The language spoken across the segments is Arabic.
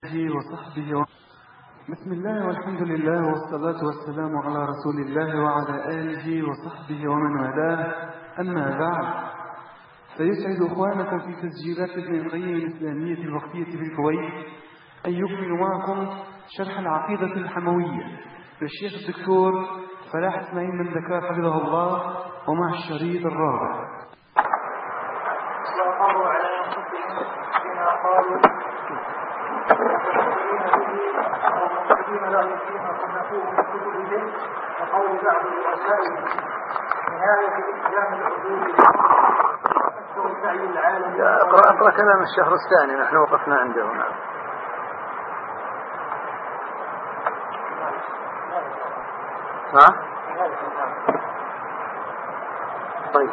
وصحبه بسم الله والحمد لله والصلاة والسلام على رسول الله وعلى آله وصحبه ومن والاه. أما بعد، فيسعد إخوانكم في تسجيلات ابن القيم الإسلامية الوقتية بالكويت أن يكمل معكم شرح العقيدة الحموية للشيخ الدكتور فلاح إسماعيل من ذكاء حفظه الله، ومع الشريط الرابع. وأقروا على أنفسهم بما قالوا ومنتجين له فيما صنفوه من كتبهم وقول بعض رؤسائهم نهاية الإسلام العبودي أكثر سعي العالم. اقرأ كلام الشهر الثاني، نحن وقفنا عنده. نعم. طيب.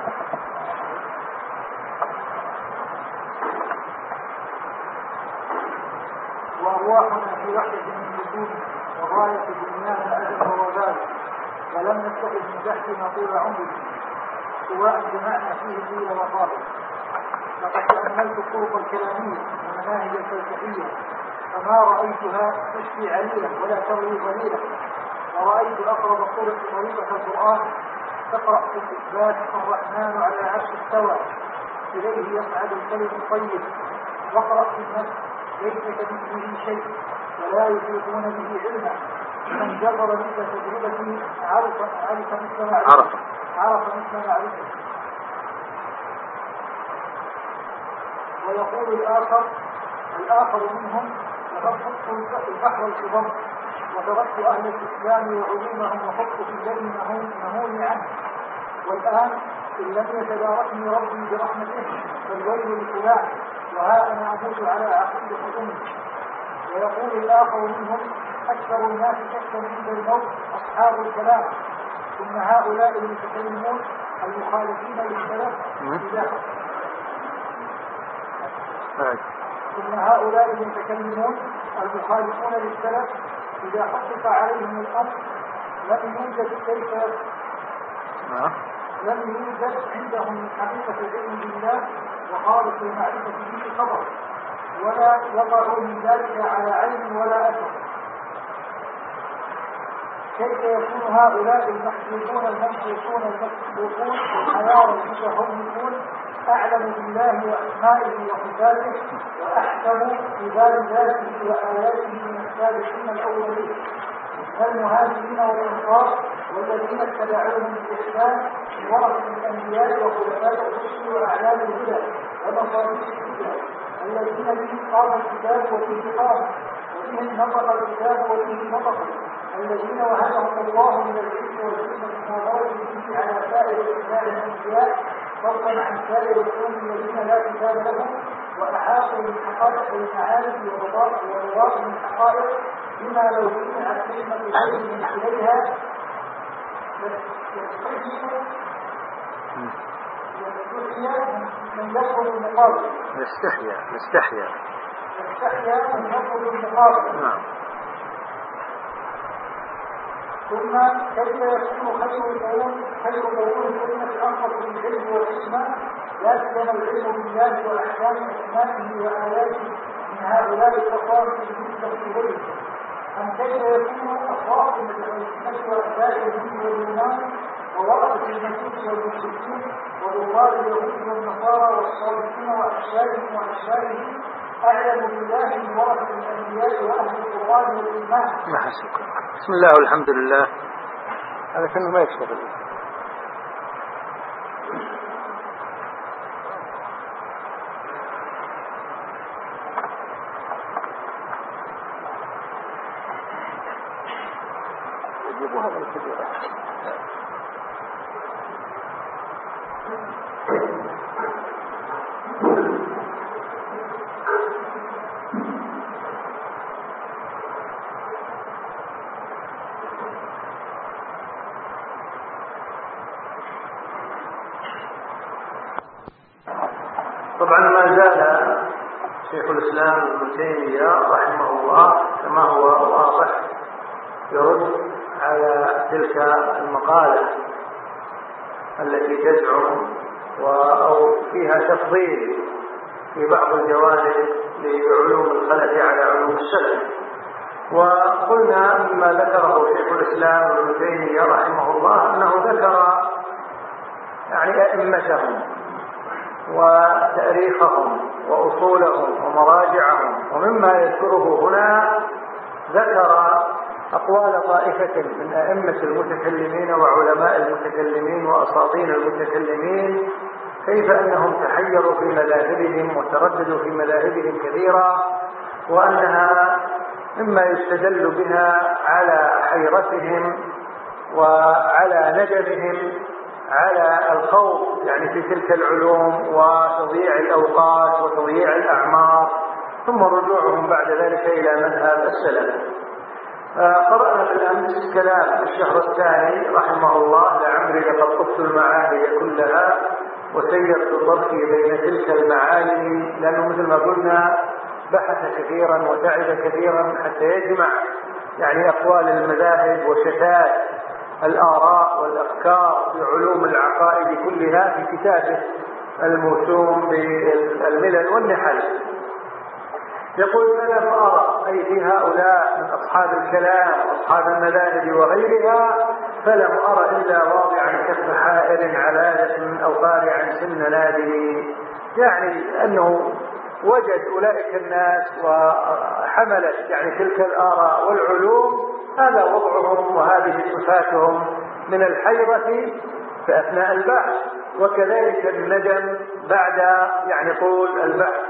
وأرواحنا في وحدة من وجود وغاية دنيانا أجل ووبال، ولم نستفد من بحثنا طول عمرنا سواء جمعنا فيه طول وطابع. لقد تأملت الطرق الكلامية والمناهج الفلسفية فما رأيتها تشفي عليلا ولا تروي ظليلا، ورأيت أقرب الطرق طريقة القرآن. تقرأ في الإثبات الرحمن على العرش استوى إليه يصعد الكلم الطيب، واقرأ في النفس ليس كمثله شيء ولا يحيطون به علما. من جرب مثل تجربته عرف مثل معرفته. ويقول الآخر منهم لقد خضت البحر الكبر وتركت أهل الإسلام وعلومهم وخضت في الذي نهوني عنه، والآن إن لم يتباركني ربي برحمته فالويل لفلان، وها أنا أموت على عقيدة أمي. ويقول الآخر منهم أكثر الناس شكا عند الموت أصحاب الكلام، ثم هؤلاء المتكلمون المخالفين للسلف إذا حقق عليهم الأمر لم يوجد عندهم من حقيقة العلم بالله وخالص المعرفة به خبر، ولا وضعوا من ذلك على علم ولا أثر. كيف يكون هؤلاء المحجوبون المنصوصون المسبوقون الحيار المتهمكون أعلم بالله وأسمائه وصفاته وأحكم في بال ذاته وآياته من السابقين الأولين والمهاجرين والأنصار والذين اتبعوهم بإحسان ورثة الأنبياء وخلفاء الرسل وأعلام الهدى ومصابيح الهدى الذين بهم قام الكتاب وفيه قام وبهم نطق الكتاب وفيه نطق، الذين وهبهم الله من العلم والحكمة ما ضربوا به على سائر أتباع الأنبياء فضلا عن سائر القوم الذين لا كتاب لهم، وأحاطوا بالحقائق والمعارف والرواق من الحقائق بما لو جمعت كلمة العلم من إليها من يدخل المقابل. نستحيا من يدخل المقابل. نعم. ثم كيف يكون خير قرون الأمة الأنفس بالعلم والحكمة لا سيما العلم بالله وأحكام أسمائه وآياته من هؤلاء التصارف بالنسبة إليه؟ أم كيف يكون أصحاب الحكمة وأتباع الدين والإيمان وورثة المجوس والمشركين وضرار اليهود والنصارى والصالحين وأشباههم أعلم بالله من ورثة الأنبياء وأهل القرآن والإيمان؟ بسم الله والحمد لله. هذا كأنه ما يشتغل. يجيبوا هذا الكبير. طبعا ما زال شيخ الإسلام ابن تيمية رحمه الله كما هو واضح يرد على تلك المقالة التي تزعم أو فيها تفضيل في بعض الجوانب بعلوم الخلف على علوم السلف. وقلنا مما ذكره شيخ الإسلام ابن تيمية رحمه الله أنه ذكر يعني أئمتهم وتاريخهم وأصولهم ومراجعهم، ومما يذكره هنا ذكر أقوال طائفة من أئمة المتكلمين وعلماء المتكلمين وأساطين المتكلمين، كيف أنهم تحيروا في مذاهبهم وترددوا في مذاهبهم كثيرا، وأنها مما يستدل بها على حيرتهم وعلى ندمهم على الخوض يعني في تلك العلوم وتضييع الأوقات وتضييع الأعمار، ثم رجوعهم بعد ذلك إلى مذهب السلف. قرأنا بالأمس كلام الشهر الثاني رحمه الله: لعمري لقد طفت المعاهد كلها وسيرت ظرفي بين تلك المعالم، لأنه مثل ما قلنا بحث كثيرا وتعب كثيرا حتى يجمع يعني أقوال المذاهب وشتات الآراء والأفكار في علوم العقائد كلها في كتابه الموسوم بالملل والنحل. يقول: أنا فأرى أي في هؤلاء من أصحاب الكلام وأصحاب المذاهب وغيرها، فلم أرى إلا واضعا كف حائر على من أو قارعا سن نادم، يعني أنه وجد أولئك الناس وحملت يعني تلك الآراء والعلوم، هذا وضعهم وهذه صفاتهم من الحيرة في أثناء البحث، وكذلك الندم بعد يعني طول البحث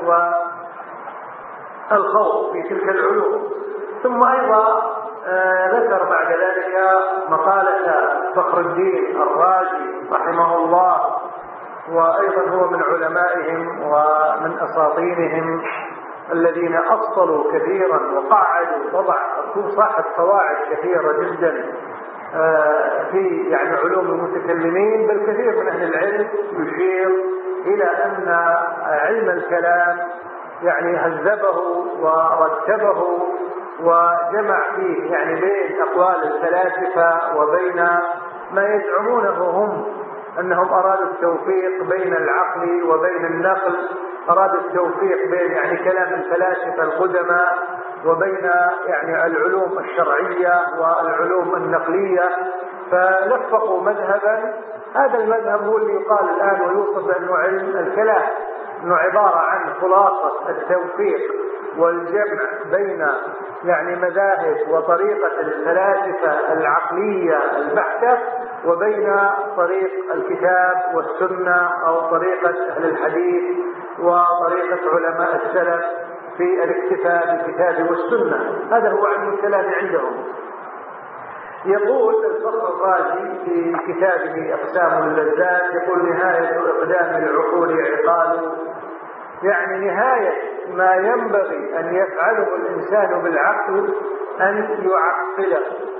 والخوض في تلك العلوم. ثم أيضا ذكر بعد ذلك مقالة فخر الدين الرازي رحمه الله، وأيضا هو من علمائهم ومن أساطينهم الذين أصلوا كثيرا وقعدوا صاحب قواعد كثيرة جدا في يعني علوم المتكلمين، بل كثير من أهل العلم يشير إلى أن علم الكلام يعني هذبه ورتبه وجمع فيه يعني بين أقوال الفلاسفة وبين ما يزعمونه هم أنهم أرادوا التوفيق بين العقل وبين النقل، أرادوا التوفيق بين يعني كلام الفلاسفة القدماء وبين يعني العلوم الشرعية والعلوم النقلية، فلفقوا مذهبا. هذا المذهب هو اللي يقال الآن ويوصف بأنه علم الكلام، أنه عبارة عن خلاصة التوفيق والجمع بين يعني مذاهب وطريقة الفلاسفة العقلية البحتة وبين طريق الكتاب والسنة أو طريقة أهل الحديث وطريقة علماء السلف في الاكتفاء بالكتاب والسنة. هذا هو علم الكلام عندهم. يقول الفخر الرازي في كتابه أقسام اللذات، يقول: نهاية إقدام العقول عقال، يعني نهاية ما ينبغي أن يفعله الإنسان بالعقل أن يعقله.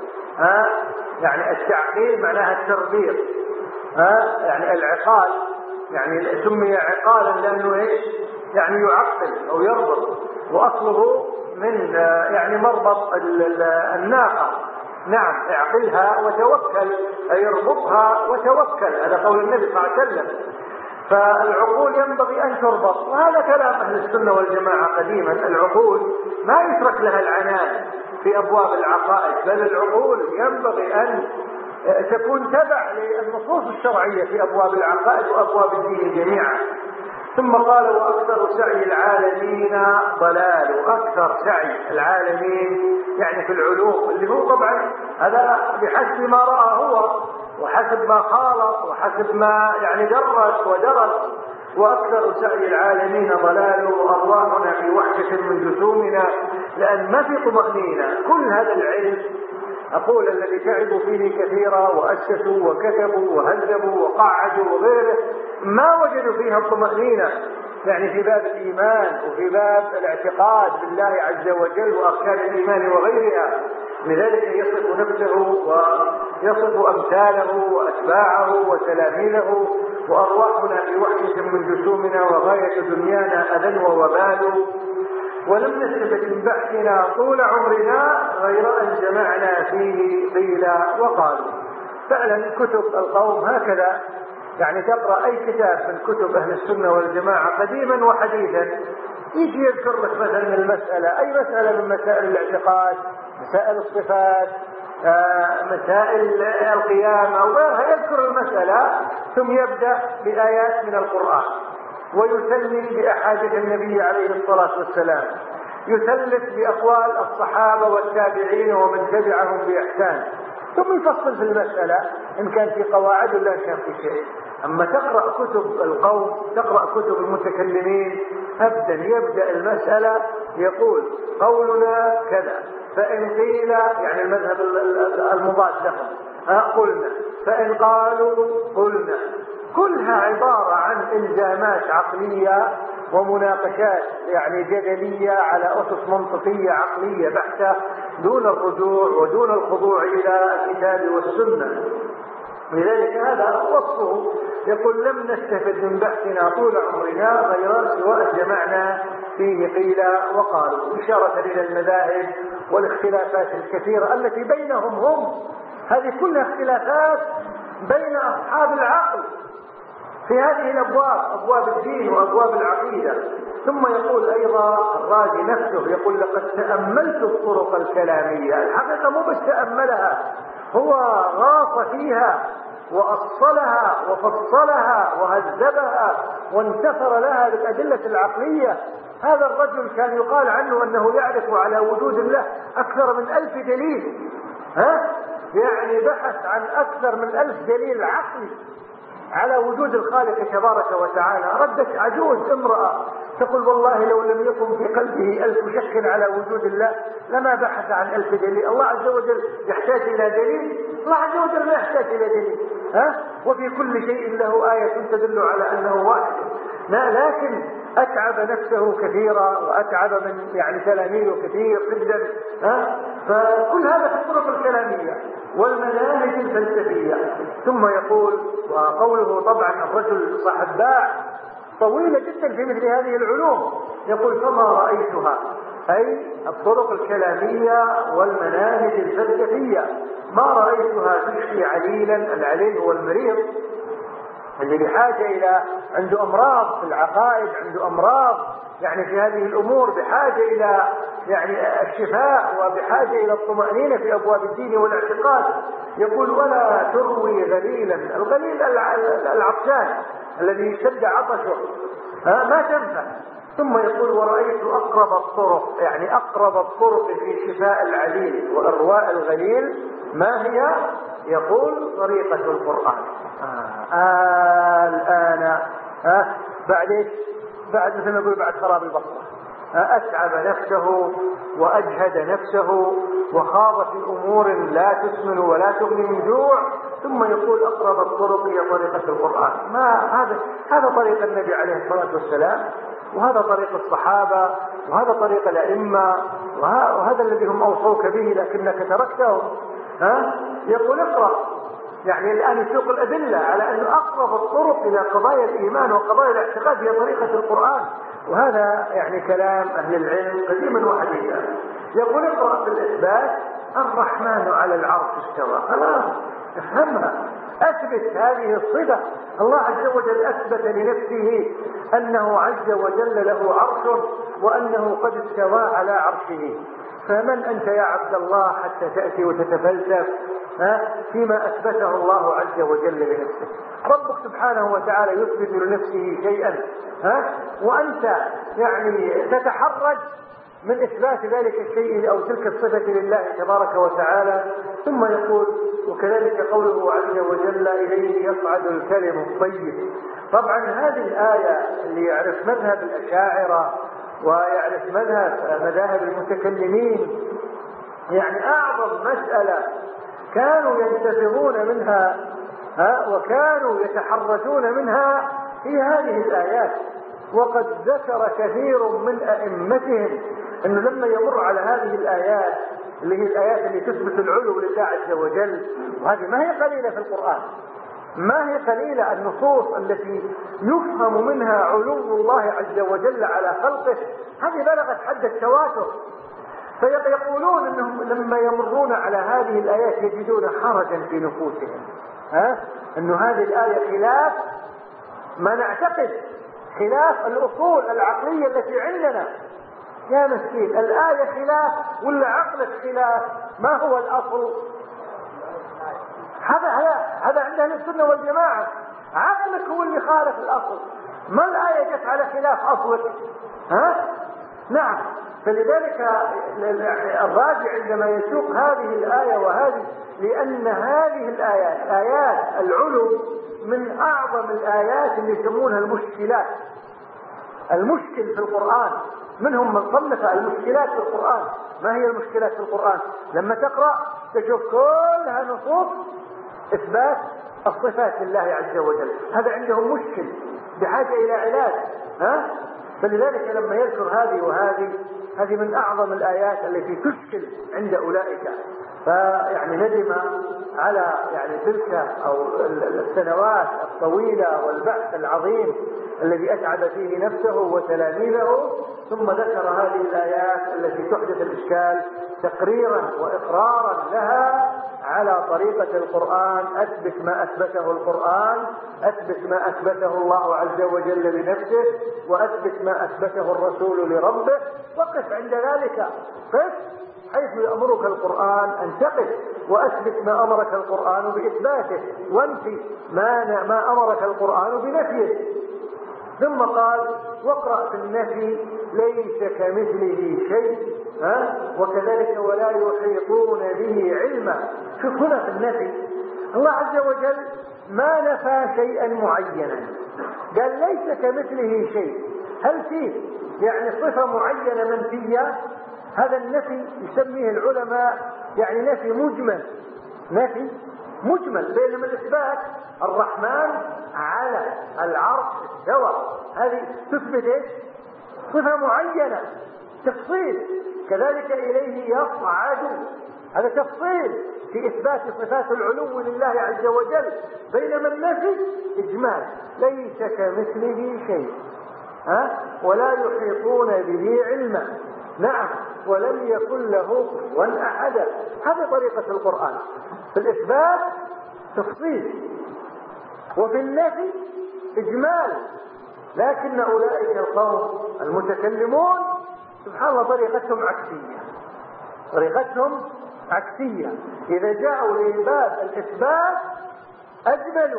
يعني التعقيل معناها التربيط. يعني العقال يعني سمي عقالا لأنه إيش؟ يعني يعقل أو يربط، وأصله من يعني مربط الناقة. نعم، اعقلها وتوكل، أي اربطها وتوكل، هذا قول النبي صلى الله عليه وسلم. فالعقول ينبغي أن تربط، وهذا كلام أهل السنة والجماعة قديما. العقول ما يترك لها العنان في أبواب العقائد، بل العقول ينبغي أن تكون تبع للنصوص الشرعية في أبواب العقائد وأبواب الدين جميعا. ثم قال: وأكثر سعي العالمين ضلال، وأكثر سعي العالمين يعني في العلوم، اللي هو طبعا هذا بحسب ما رأى هو وحسب ما خالط وحسب ما يعني درس ودرس. وأكثر سعي العالمين ضلال، وأرواحنا في وحشة من جسومنا، لأن ما في طمأنينة. كل هذا العلم أقول الذي تعبوا فيه كثيرا وأسسوا وكتبوا وهذبوا وقعدوا وغيره، ما وجدوا فيها الطمأنينة، يعني في باب الإيمان وفي باب الاعتقاد بالله عز وجل وأركان الإيمان وغيرها. لذلك يصف نفسه ويصف أمثاله وأتباعه وتلاميذه: وأرواحنا في وحشة من جسومنا، وغاية دنيانا أذى ووبال، ولم نستفد من بحثنا طول عمرنا غير أن جمعنا فيه قيل وقالوا. فعلا كتب القوم هكذا يعني تقرأ أي كتاب من كتب أهل السنة والجماعة قديما وحديثا، يجي يذكر لك مثلا المسألة، أي مسألة من مسائل الاعتقاد، مسائل الصفات، مسائل القيامة وغيرها، يذكر المسألة ثم يبدأ بآيات من القرآن ويسلم بأحاديث النبي عليه الصلاة والسلام، يثلث بأقوال الصحابة والتابعين ومن تبعهم بإحسان، ثم يفصل في المسألة إن كان في قواعد ولا إن كان في شيء. أما تقرأ كتب القوم، تقرأ كتب المتكلمين، يبدأ المسألة يقول قولنا كذا، فإن قيل يعني المذهب المضاد لهم قلنا، فإن قالوا قلنا، كلها عبارة عن إلزامات عقلية ومناقشات يعني جدلية على أسس منطقية عقلية بحتة، دون الرجوع ودون الخضوع إلى الكتاب والسنة. لذلك هذا وصفه، يقول لم نستفد من بحثنا طول عمرنا غير سواء جمعنا فيه قيل وقالوا، إشارة إلى المذاهب والاختلافات الكثيرة التي بينهم هم، هذه كلها اختلافات بين أصحاب العقل في هذه الأبواب، أبواب الدين وأبواب العقيدة. ثم يقول أيضا الرازي نفسه، يقول لقد تأملت الطرق الكلامية، الحقيقة مو بس تأملها، هو غاص فيها وأصلها وفصلها وهذبها وانتصر لها بالأدلة العقلية. هذا الرجل كان يقال عنه أنه يعرف على وجود الله أكثر من 1000 دليل، يعني بحث عن أكثر من 1000 دليل عقلي على وجود الخالق تبارك وتعالى. ردت عجوز امرأة تقول والله لو لم يكن في قلبه 1000 شك على وجود الله لما بحث عن 1000 دليل. الله عز وجل يحتاج إلى دليل؟ الله عز وجل ما يحتاج إلى دليل، وفي كل شيء له آية تدل على أنه واحد. لكن أتعب نفسه كثيرا وأتعب من يعني تلاميذه كثير جدا. فكل هذا في الطرق الكلامية والمناهج الفلسفية. ثم يقول، وقوله طبعا الرجل صاحب باع طويلة جدا في مثل هذه العلوم، يقول فما رأيتها، أي الطرق الكلامية والمناهج الفلسفية، ما رأيتها تشفي عليلا. العليل هو المريض اللي بحاجة إلى، عنده أمراض في العقائد، عنده أمراض يعني في هذه الأمور، بحاجة إلى يعني الشفاء وبحاجة إلى الطمأنينة في أبواب الدين والاعتقاد. يقول ولا تروي غليلا، الغليل العطشان الذي يشد عطشه ما تنفع. ثم يقول ورأيت أقرب الطرق، يعني أقرب الطرق في شفاء العليل وإرواء الغليل ما هي؟ يقول طريقة القرآن. الآن بعد ايش؟ بعد مثل ما يقول بعد خراب البصرة أتعب نفسه وأجهد نفسه وخاض في أمور لا تسمن ولا تغني من جوع، ثم يقول أقرب الطرق هي طريقة القرآن. ما هذا طريق النبي عليه الصلاة والسلام، وهذا طريق الصحابة، وهذا طريق الأئمة، وهذا الذي هم أوصوك به لكنك تركتهم. يقول اقرأ، يعني الآن يسوق الأدلة على أن أقرب الطرق إلى قضايا الإيمان وقضايا الاعتقاد هي طريقة القرآن، وهذا يعني كلام أهل العلم قديما وحديثا. يقول اقرأ في الإثبات الرحمن على العرش استوى، خلاص افهمها، أثبت هذه الصفة. الله عز وجل أثبت لنفسه أنه عز وجل له عرش وأنه قد استوى على عرشه. فمن أنت يا عبد الله حتى تأتي وتتفلسف فيما أثبته الله عز وجل لنفسه؟ ربك سبحانه وتعالى يثبت لنفسه شيئا وأنت يعني تتحرج من إثبات ذلك الشيء أو تلك الصفة لله تبارك وتعالى. ثم يقول وكذلك قوله عز وجل إليه يصعد الكلم الطيب. طبعا هذه الآية اللي يعرف مذهب الأشاعرة ويعرف مذاهب المتكلمين، يعني أعظم مسألة كانوا ينتفضون منها وكانوا يتحرجون منها في هذه الآيات. وقد ذكر كثير من أئمتهم أنه لما يمر على هذه الآيات اللي هي الآيات اللي تثبت العلو لله عز وجل، وهذه ما هي قليلة في القرآن، ما هي قليلة النصوص التي يفهم منها علو الله عز وجل على خلقه، هذه بلغت حد التواتر. فيقولون أنهم لما يمرون على هذه الآيات يجدون حرجا في نفوسهم، أنه هذه الآية خلاف ما نعتقد، خلاف الأصول العقلية التي عندنا. يا مسكين، الآية خلاف ولا عقلك خلاف؟ ما هو الأصل؟ هذا عند أهل السنة والجماعة، عقلك هو اللي خالف الأصل، ما الآية جت على خلاف أصلك. نعم. فلذلك الراجع عندما يسوق هذه الآية وهذه، لأن هذه الآيات آيات العلو من أعظم الآيات اللي يسمونها المشكلات. المشكل في القرآن، منهم من صنف المشكلات في القرآن. ما هي المشكلات في القرآن؟ لما تقرأ تشوف كلها نصوص إثبات الصفات لله عز وجل، هذا عندهم مشكل بحاجة إلى علاج. فلذلك لما يذكر هذه وهذه، هذه من أعظم الآيات التي تشكل عند أولئك. فيعني ندم على تلك أو السنوات الطويلة والبحث العظيم الذي أتعب فيه نفسه وتلاميذه، ثم ذكر هذه الآيات التي تحدث الإشكال تقريرا وإقرارا لها على طريقة القرآن. أثبت ما أثبته القرآن، أثبت ما أثبته الله عز وجل لنفسه، وأثبت ما أثبته الرسول لربه، وقف عند ذلك. قف حيث يأمرك القرآن أن تقف، وأثبت ما أمرك القرآن بإثباته، وانفي ما أمرك القرآن بنفيه. ثم قال: واقرأ في النفي ليس كمثله شيء، وكذلك ولا يحيطون به علما. شوف هنا في النفي الله عز وجل ما نفى شيئا معينا، قال ليس كمثله شيء. هل فيه صفة معينة منفية؟ هذا النفي يسميه العلماء نفي مجمل، نفي مجمل. بينما الإثبات الرحمن على العرش استوى، هذه تثبت صفة معينة، تفصيل. كذلك إليه يصعد، هذا تفصيل في إثبات صفات العلو لله عز وجل. بينما النفي إجمال، ليس كمثله شيء، ولا يحيطون به علما. نعم، ولم يكن له كفوا أحد. هذه طريقة القرآن، في الإثبات تفصيل، وفي النفي إجمال. لكن أولئك القوم المتكلمون سبحان الله طريقتهم عكسية، طريقتهم عكسية. إذا جاءوا لباب الإثبات أجملوا،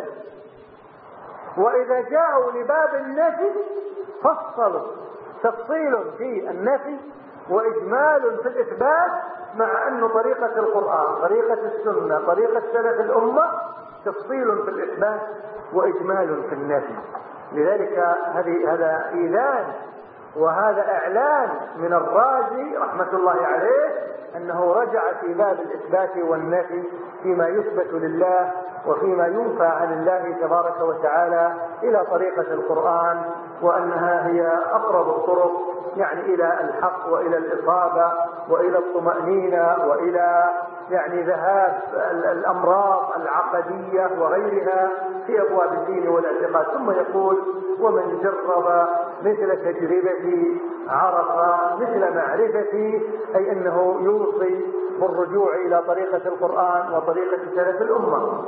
وإذا جاءوا لباب النفي فصلوا، تفصيل في النفي وإجمال في الإثبات. مع أن طريقة القرآن، طريقة السنة، طريقة سلف الأمة تفصيل في الإثبات وإجمال في النفي. لذلك هذا إيذان وهذا إعلان من الرازي رحمة الله عليه أنه رجع في باب الإثبات والنفي فيما يثبت لله وفيما ينفى عن الله تبارك وتعالى إلى طريقة القرآن، وأنها هي أقرب الطرق إلى الحق وإلى الإصابة وإلى الطمأنينة وإلى ذهاب الأمراض العقدية وغيرها في أبواب الدين والاعتقاد. ثم يقول: ومن جرب مثل تجربتي عرف مثل معرفتي، أي أنه يوصي بالرجوع إلى طريقة القرآن وطريقة سلف الأمة.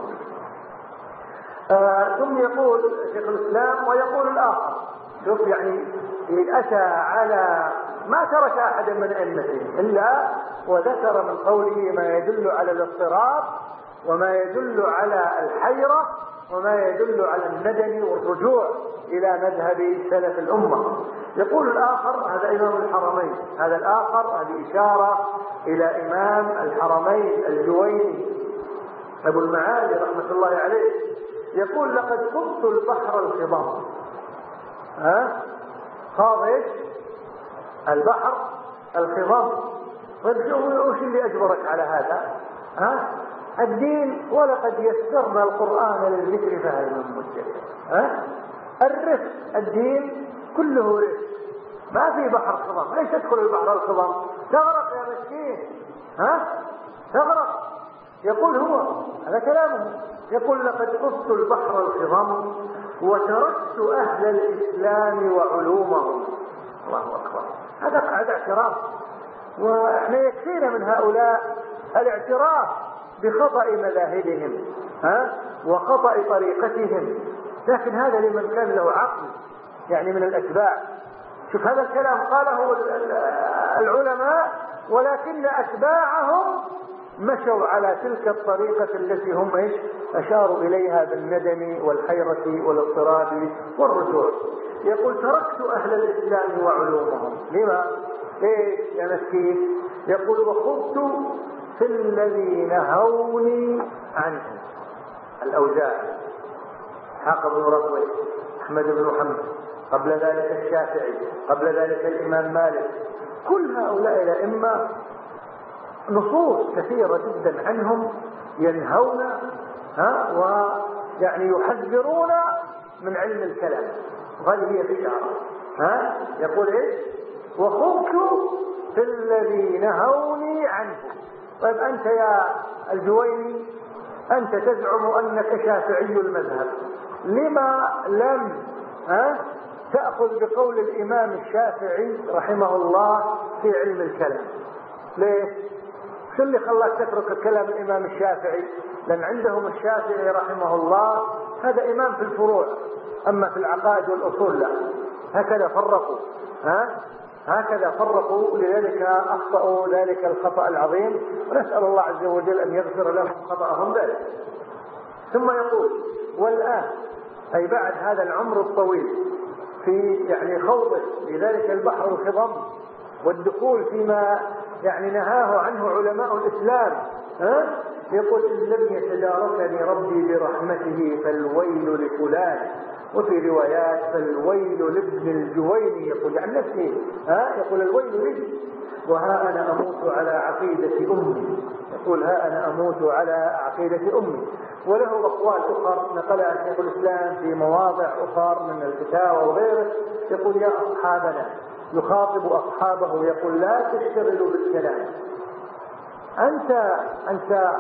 ثم يقول شيخ الإسلام: ويقول الآخر، شوف أتى على ما ترك أحدا من أئمته إلا وذكر من قوله ما يدل على الاضطراب وما يدل على الحيرة وما يدل على الندم والرجوع إلى مذهب سلف الأمة. يقول الآخر، هذا إمام الحرمين، هذا الآخر هذه إشارة إلى إمام الحرمين الجويني أبو المعالي رحمة الله عليه. يقول: لقد خضت البحر الخضم. خاض ايش؟ البحر الخضم. طيب وش اللي أجبرك على هذا؟ الدين: ولقد يسرنا القرآن للذكر فهل من مدكر. الرفق، الدين كله رفق، ما في بحر خضم. ليش تدخل البحر الخضم؟ تغرق يا مسكين، تغرق. يقول هو هذا كلامه، يقول: لقد خضت البحر الخضم وتركت أهل الإسلام وعلومهم. الله أكبر، هذا اعتراف. وإحنا يكفينا من هؤلاء الاعتراف بخطأ مذاهبهم، وخطأ طريقتهم، لكن هذا لمن كان له عقل يعني من الأتباع. شوف هذا الكلام قاله العلماء، ولكن أتباعهم مشوا على تلك الطريقة التي هم أشاروا إليها بالندم والحيرة والاضطراب والرجوع. يقول تركت أهل الإسلام وعلومهم. لما؟ إيه يا مسكين؟ يقول وخضت في الذي نهوني عنه. الأوزاعي، إسحاق بن راهويه، أحمد بن محمد، قبل ذلك الشافعي، قبل ذلك الإمام مالك، كل هؤلاء الأئمة نصوص كثيرة جدا عنهم ينهون ويعني يحذرون من علم الكلام. وهذه هي الإشارة. يقول إيش؟ وخضت في الذي نهوني عنه. طيب أنت يا الجويني أنت تزعم أنك شافعي المذهب، لما لم تأخذ بقول الإمام الشافعي رحمه الله في علم الكلام؟ ليه؟ شو اللي خلاك تترك كلام الإمام الشافعي؟ لأن عندهم الشافعي رحمه الله هذا إمام في الفروع، أما في العقائد والأصول لا. هكذا فرقوا، هكذا فرقوا، لذلك أخطأوا ذلك الخطأ العظيم، ونسأل الله عز وجل أن يغفر لهم خطأهم ذلك. ثم يقول والآن أي بعد هذا العمر الطويل في يعني خوضه لذلك البحر الخضم والدخول فيما يعني نهاه عنه علماء الإسلام، يقول إن لم يتداركني ربي برحمته فالويل لفلان، وفي روايات فالويل لابن الجويني، يقول عن نفسه يقول الويل لي وها أنا أموت على عقيدة أمي. يقول ها أنا أموت على عقيدة أمي. وله أقوال أخرى نقلها شيخ الإسلام في مواضع أخرى من الفتاوى وغيره. يقول يا أصحابنا، يخاطب أصحابه يقول لا تشتغلوا بالكلام. أنت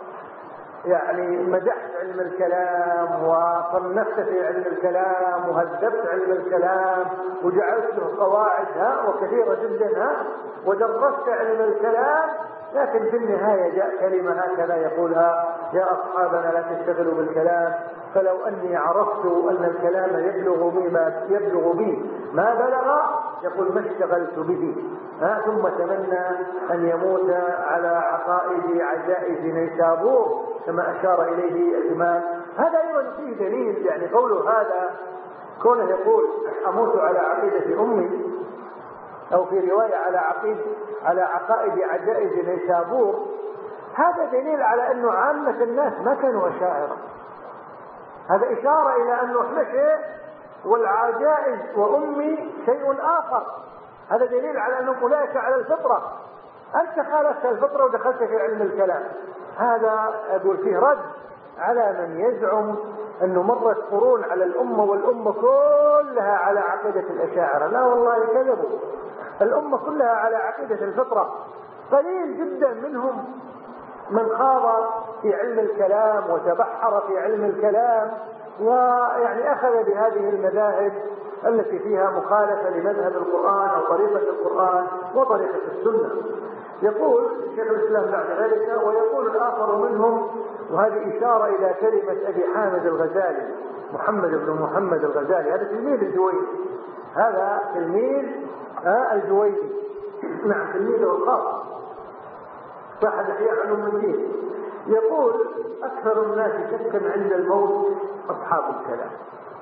يعني مدحت علم الكلام وصنفت في علم الكلام وهذبت علم الكلام وجعلت له قواعد وكثيرة جدا ودرست علم الكلام، لكن في النهاية جاء كلمة هكذا يقولها يا أصحابنا لا تشتغلوا بالكلام، فلو أني عرفت أن الكلام يبلغ بي ما بلغ يقول ما اشتغلت به. ثم تمنى أن يموت على عقائد عجائز نيسابور كما أشار إليه الإمام. هذا أيضا فيه دليل، يعني قوله هذا كونه يقول أموت على عقيدة أمي، أو في رواية على عقائد عجائز نيسابور، هذا دليل على أنه عامة الناس ما كانوا أشاعرة. هذا إشارة إلى أنه إحنا شيء والعجائز وأمي شيء آخر. هذا دليل على أنهم أولئك على الفطرة. أنت خالفت الفطرة ودخلت في علم الكلام. هذا أقول فيه رد على من يزعم أنه مرت قرون على الأمة والأمة كلها على عقيدة الأشاعرة. لا والله كذبوا، الأمة كلها على عقيدة الفطرة. قليل جدا منهم من خاض في علم الكلام وتبحر في علم الكلام ويعني أخذ بهذه المذاهب التي فيها مخالفة لمذهب القرآن أو طريقة القرآن وطريقة السنة. يقول شيخ الإسلام بعد ذلك ويقول الآخر منهم، وهذه إشارة إلى كلمة أبي حامد الغزالي، محمد بن محمد الغزالي، هذا تلميذ الجويني، هذا تلميذ الجويني، نعم تلميذه الخاص صاحب إحياء علوم الدين. يقول أكثر الناس شكا عند الموت أصحاب الكلام.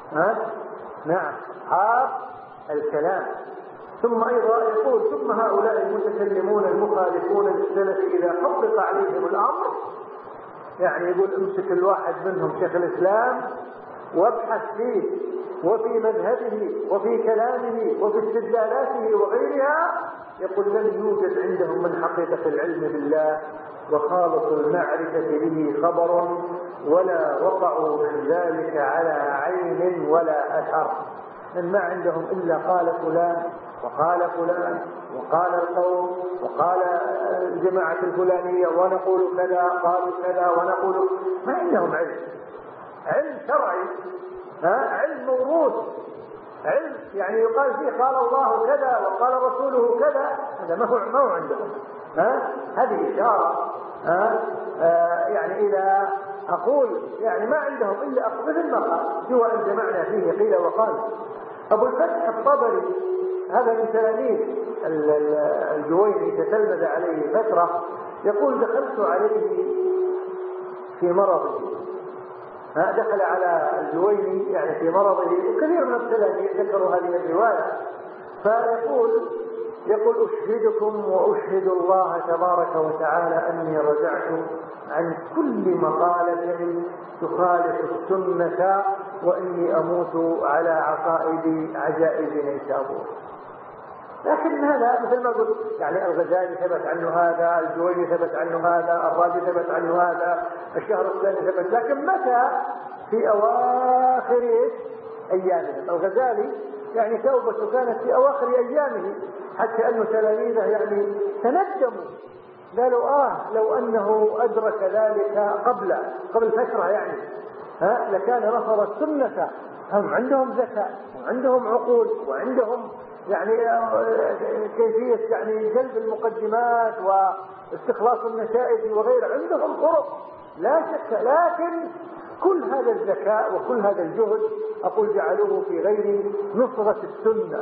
نعم أصحاب الكلام. ثم أيضا يقول ثم هؤلاء المتكلمون المخالفون للسلف إذا حقق عليهم الأمر، يعني يقول امسك الواحد منهم شيخ الإسلام وابحث فيه وفي مذهبه وفي كلامه وفي استدلالاته وغيرها، يقول لن يوجد عندهم من حقيقة العلم بالله وخالص المعرفة به خبر ولا وقعوا من ذلك على عين ولا أثر. من ما عندهم إلا قال فلان وقال فلان وقال القوم وقال الجماعة الفلانية ونقول كذا قالوا كذا ونقول، ما عندهم علم شرعي، علم موروث، علم يعني يقال فيه قال الله كذا وقال رسوله كذا، هذا ما هو عندهم. هذه إشارة يعني إلى أقول يعني ما عندهم إلا مثل ما قال سوى أن جمعنا فيه قيل وقال. أبو الفتح الطبري هذا من تلاميذ الجويني تتلمذ عليه فترة، يقول دخلت عليه في مرضه، دخل على الجويني يعني في مرضه، وكثير من التلاميذ ذكروا هذه الرواية. يقول أشهدكم وأشهد الله تبارك وتعالى أني رجعت عن كل مقالة تخالف السنة، وإني أموت على عقائد عجائز نيسابور. لكن هذا مثل ما قلت يعني الغزالي ثبت عنه هذا، الجويني ثبت عنه هذا، الرازي ثبت عنه هذا، الشهرستاني ثبت، لكن متى؟ في أواخر أيامه. الغزالي يعني توبته كانت في أواخر أيامه، حتى أن تلاميذه يعني تندموا، قالوا لو أنه أدرك ذلك قبل فترة يعني لكان نصر السنة. هم عندهم ذكاء وعندهم عقول وعندهم يعني كيفية يعني جلب المقدمات واستخلاص النتائج وغيره، عندهم طرق لا شك، لكن كل هذا الذكاء وكل هذا الجهد أقول جعلوه في غير نصرة السنة.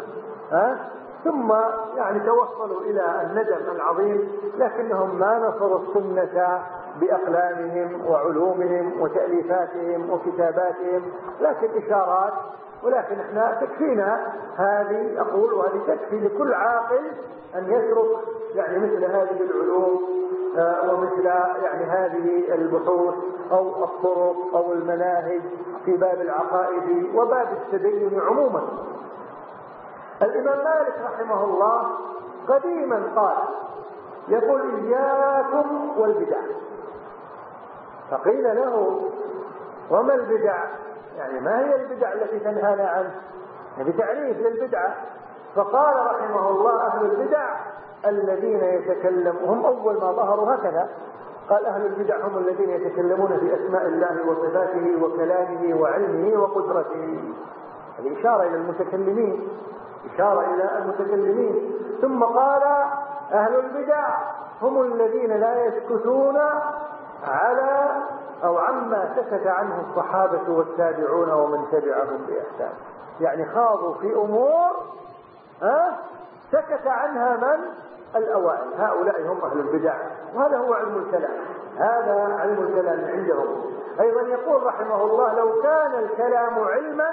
ثم يعني توصلوا إلى الندم العظيم، لكنهم ما نصروا السنة بأقلامهم وعلومهم وتأليفاتهم وكتاباتهم، لكن إشارات. ولكن احنا تكفينا هذه، أقول وهذه تكفي لكل عاقل أن يترك يعني مثل هذه العلوم ومثل يعني هذه البحوث أو الطرق أو المناهج في باب العقائد وباب التدين عموما. الإمام مالك رحمه الله قديما قال، يقول إياكم والبدع. فقيل له وما البدع؟ يعني ما هي البدع التي تنهانا عنه؟ بتعريف للبدعة. فقال رحمه الله أهل البدع الذين يتكلمون، هم أول ما ظهروا هكذا قال أهل البدع هم الذين يتكلمون في أسماء الله وصفاته وكلامه وعلمه وقدرته. هذه إشارة إلى المتكلمين، إشارة إلى المتكلمين. ثم قال أهل البدع هم الذين لا يسكتون على أو عما سكت عنه الصحابة والتابعون ومن تبعهم بإحسان. يعني خاضوا في أمور سكت عنها من؟ الأوائل. هؤلاء هم أهل البدع، وهذا هو علم الكلام، هذا علم الكلام عندهم. أيضا يقول رحمه الله لو كان الكلام علما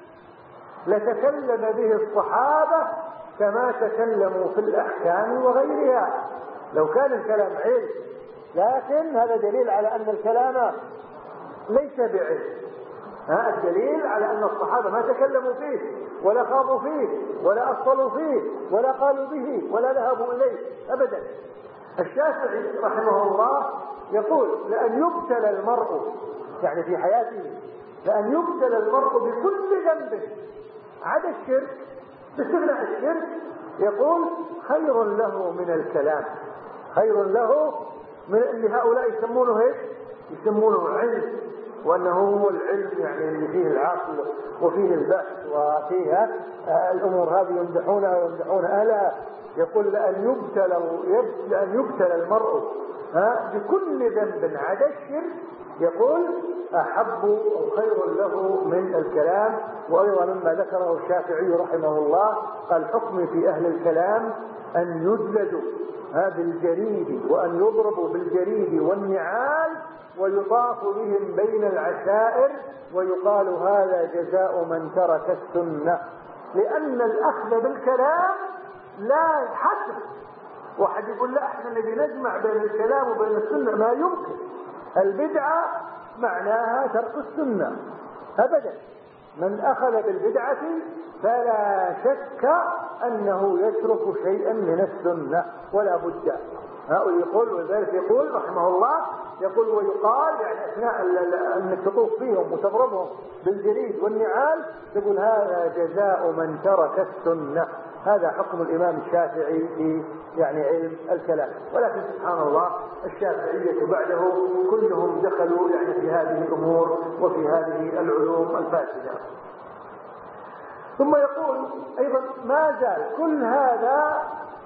لتكلم به الصحابة كما تكلموا في الأحكام وغيرها. لو كان الكلام علم، لكن هذا دليل على أن الكلام ليس بعلم. الدليل على أن الصحابة ما تكلموا فيه ولا خاضوا فيه ولا أصلوا فيه ولا قالوا به ولا ذهبوا إليه أبدا. الشافعي رحمه الله يقول لأن يبتلى المرء يعني في حياته، لأن يبتلى المرء بكل ذنب عدا الشرك باستثناء الشرك، يقول خير له من الكلام، خير له من اللي هؤلاء يسمونه ايش؟ يسمونه علم، وانه هو العلم يعني اللي فيه العقل وفيه البحث وفيها الامور هذه يمدحونها ويمدحون اهلها. يقول لأن يبتلى المرء بكل ذنب عدا الشرك، يقول أحب أو خير له من الكلام. وأيضا مما ذكره الشافعي رحمه الله قال حكم في أهل الكلام أن يجلدوا بالجريد وأن يضربوا بالجريد والنعال ويطاف بهم بين العشائر ويقال هذا جزاء من ترك السنة. لأن الأخذ بالكلام لا حسن. واحد يقول لا احنا نبي نجمع بين الكلام وبين السنة، ما يمكن. البدعة معناها ترك السنة أبدا. من أخذ بالبدعة فلا شك أنه يترك شيئا من السنة ولا بد. يقول وذلك يقول رحمه الله يقول ويقال يعني أثناء أنك تطوف فيهم وتضربهم بالجريد والنعال تقول هذا جزاء من ترك السنة. هذا حكم الإمام الشافعي في يعني علم الكلام. ولكن سبحان الله الشافعية بعده كلهم دخلوا يعني في هذه الأمور وفي هذه العلوم الفاسدة. ثم يقول أيضا ما زال كل هذا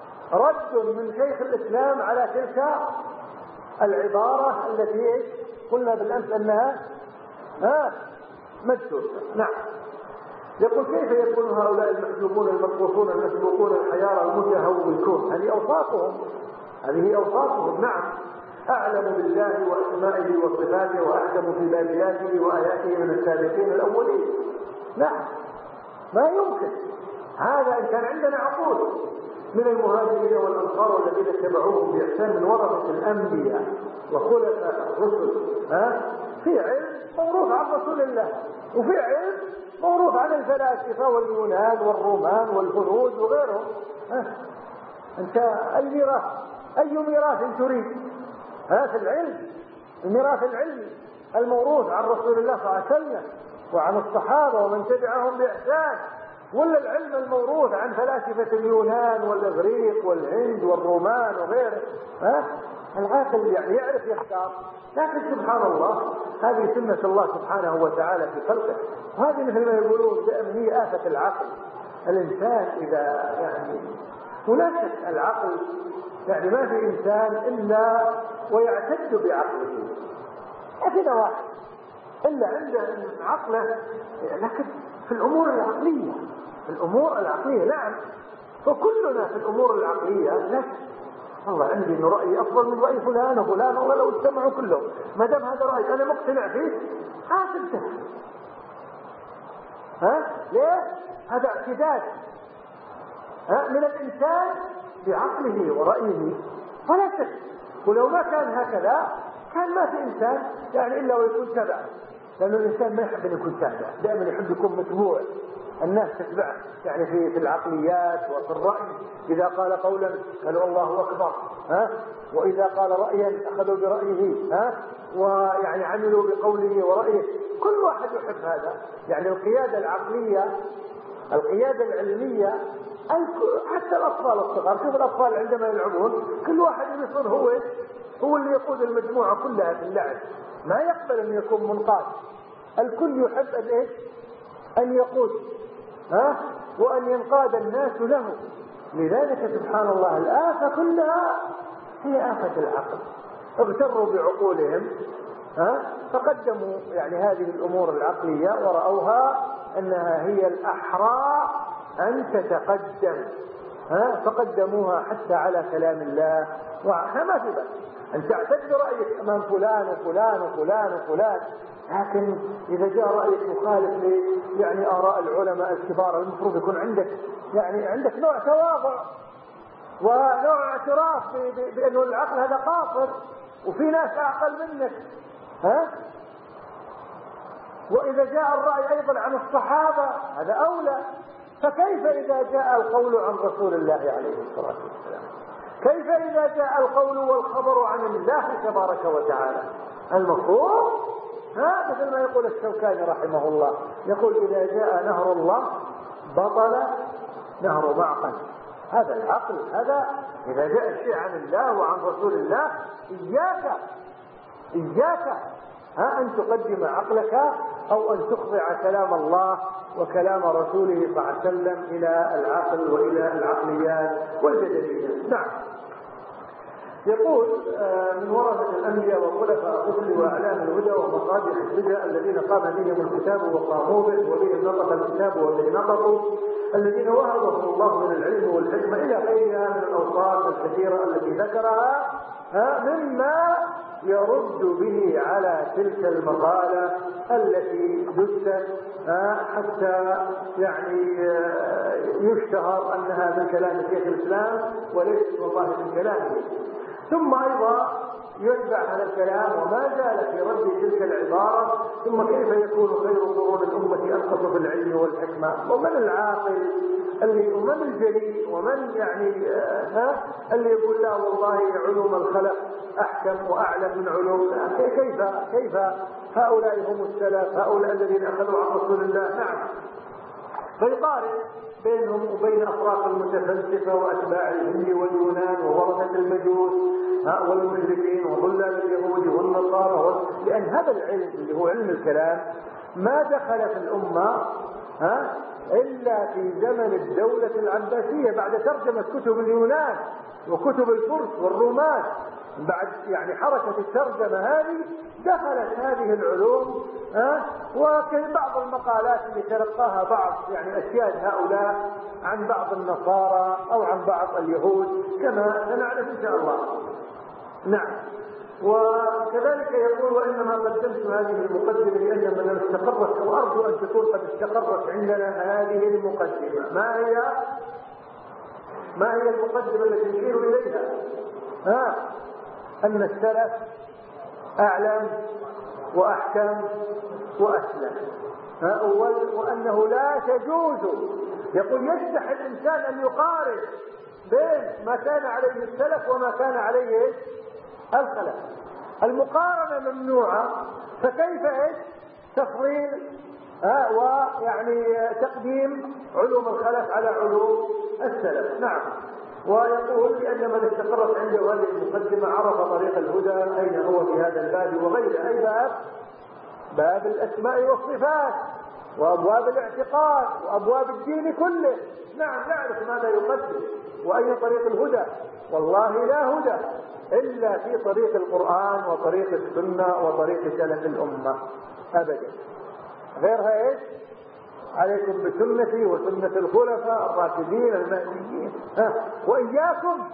رد من شيخ الإسلام على تلك العبارة التي قلنا بالأمس أنها مجسوسة. نعم. يقول كيف يكون هؤلاء المحجوبون المرقوصون المسبوقون الحيارى المتهوكون؟ هذه أوصافهم. نعم. أعلم بالله وأسمائه وصفاته وأحكم في بابلاته وآياته من السابقين الأولين. نعم. ما يمكن هذا إن كان عندنا عقول من المهاجرين والأنصار والذين اتبعوهم بإحسان من ورثة الأنبياء وخلفاء الرسل، في علم موروث عن رسول الله، وفي علم موروث عن الفلاسفة واليونان والرومان والهنود وغيرهم. أنت أي ميراث تريد؟ في العلم، الميراث العلمي الموروث عن رسول الله صلى الله عليه وسلم وعن الصحابة ومن تبعهم بإحسان، ولا العلم الموروث عن فلاسفة اليونان والإغريق والهند والرومان وغيره؟ العاقل يعني يعرف يختار. لكن سبحان الله هذه سنة الله سبحانه وتعالى في خلقه، وهذه مثل ما يقولون دائما هي آفة العقل. الإنسان إذا يعني ونفس العقل، يعني ما في إنسان إلا ويعتد بعقله، ما في واحد إلا عنده عقله، لكن في الأمور العقلية نعم، وكلنا في الأمور العقلية نفس. والله عندي إنه رأيي أفضل من رأي فلان وفلان، ولو اجتمعوا كلهم ما دام هذا رأيك أنا مقتنع فيه انتهى. ليه؟ هذا اعتداد من الإنسان بعقله ورأيه ولا شك. ولو ما كان هكذا كان ما في إنسان يعني إلا ويكون تبعه، لأن الإنسان ما يحب أن يكون تابع، دائما يحب يكون متبوع، الناس تتبعه يعني في العقليات وفي الرأي. إذا قال قولا قالوا الله أكبر، وإذا قال رأيا أخذوا برأيه، ويعني عملوا بقوله ورأيه. كل واحد يحب هذا. يعني القيادة العقلية، القيادة العلمية، حتى الأطفال الصغار، شوف الأطفال عندما يلعبون كل واحد يصير هو اللي يقود المجموعة كلها في اللعب، ما يقبل أن يكون منقاد. الكل يحب أن يقود وأن ينقاد الناس له. لذلك سبحان الله الآفة كلها هي آفة العقل. اغتروا بعقولهم فقدموا يعني هذه الأمور العقلية ورأوها أنها هي الأحرى أن تتقدم، فقدموها حتى على كلام الله. وما في بس أن تعتد رأيك أمام فلان وفلان وفلان وفلان، لكن إذا جاء رأيك مخالف يعني آراء العلماء الكبار، المفروض يكون عندك نوع تواضع ونوع اعتراف بأنه العقل هذا قاصر وفي ناس أعقل منك. وإذا جاء الرأي أيضا عن الصحابة هذا أولى. فكيف إذا جاء القول عن رسول الله عليه الصلاة والسلام؟ كيف إذا جاء القول والخبر عن الله تبارك وتعالى؟ المفروض مثل ما يقول الشوكاني رحمه الله، يقول إذا جاء نهر الله بطل نهر معقل. هذا العقل، هذا إذا جاء الشيء عن الله وعن رسول الله إياك أن تقدم عقلك أو أن تخضع كلام الله وكلام رسوله صلى الله عليه وسلم إلى العقل وإلى العقليات والجدليات. نعم. يقول من ورثة الأنبياء وخلفاء الرسل وأعلام الهدى ومصابيح الهدى الذين قام بهم الكتاب وقاموا به وبهم نطق الكتاب وبه نطقوا، الذين وهبهم الله من العلم والحكمة إلى غيرها من الأوصاف الكثيرة التي ذكرها، مما يرد به على تلك المقالة التي دست حتى يعني يشتهر أنها من كلام شيخ الإسلام وليست والله من كلامه. ثم أيضا يتبع هذا الكلام وما زال في رد تلك العبارة: ثم كيف يكون خير قرون الأمة أنقص بالعلم والحكمة؟ ومن العاقل ومن الجليل ومن يعني اللي يقول لا والله علوم الخلق أحكم وأعلم من علوم؟ كيف هؤلاء هم السلف، هؤلاء الذين أخذوا عن رسول الله. نعم. فيقارن بينهم وبين أفراق المتفلسفة وأتباع الهند واليونان وورثة المجوس والمشركين وظلال اليهود والنصارى، لأن هذا العلم اللي هو علم الكلام ما دخل في الأمة إلا في زمن الدولة العباسية بعد ترجمة كتب اليونان وكتب الفرس والرومان. بعد يعني حركة الترجمة هذه دخلت هذه العلوم، وبعض المقالات اللي تلقاها بعض يعني أسياد هؤلاء عن بعض النصارى أو عن بعض اليهود كما سنعرف إن شاء الله. نعم. وكذلك يقول وإنما قدمت هذه المقدمة لأن من استقرت أو أرجو أن تكون قد استقرت عندنا هذه المقدمة. ما هي المقدمة التي نشير إليها؟ أن السلف أعلم وأحكم وأسلم. أول وأنه لا تجوز، يقول يستحي الإنسان أن يقارن بين ما كان عليه السلف وما كان عليه الخلف. المقارنة ممنوعة، فكيف تفضيل ويعني تقديم علوم الخلف على علوم السلف. نعم. ويقول لأن من استقرت عنده هذه المقدمة عرف طريق الهدى أين هو في هذا الباب وغيره، أي باب الأسماء والصفات وأبواب الاعتقاد وأبواب الدين كله. نعم، نعرف ماذا يقدم وأي طريق الهدى. والله لا هدى إلا في طريق القرآن وطريق السنة وطريق سلف الأمة أبدا. غيرها عليكم بسنتي وسنة الخلفاء الراشدين المهديين، وإياكم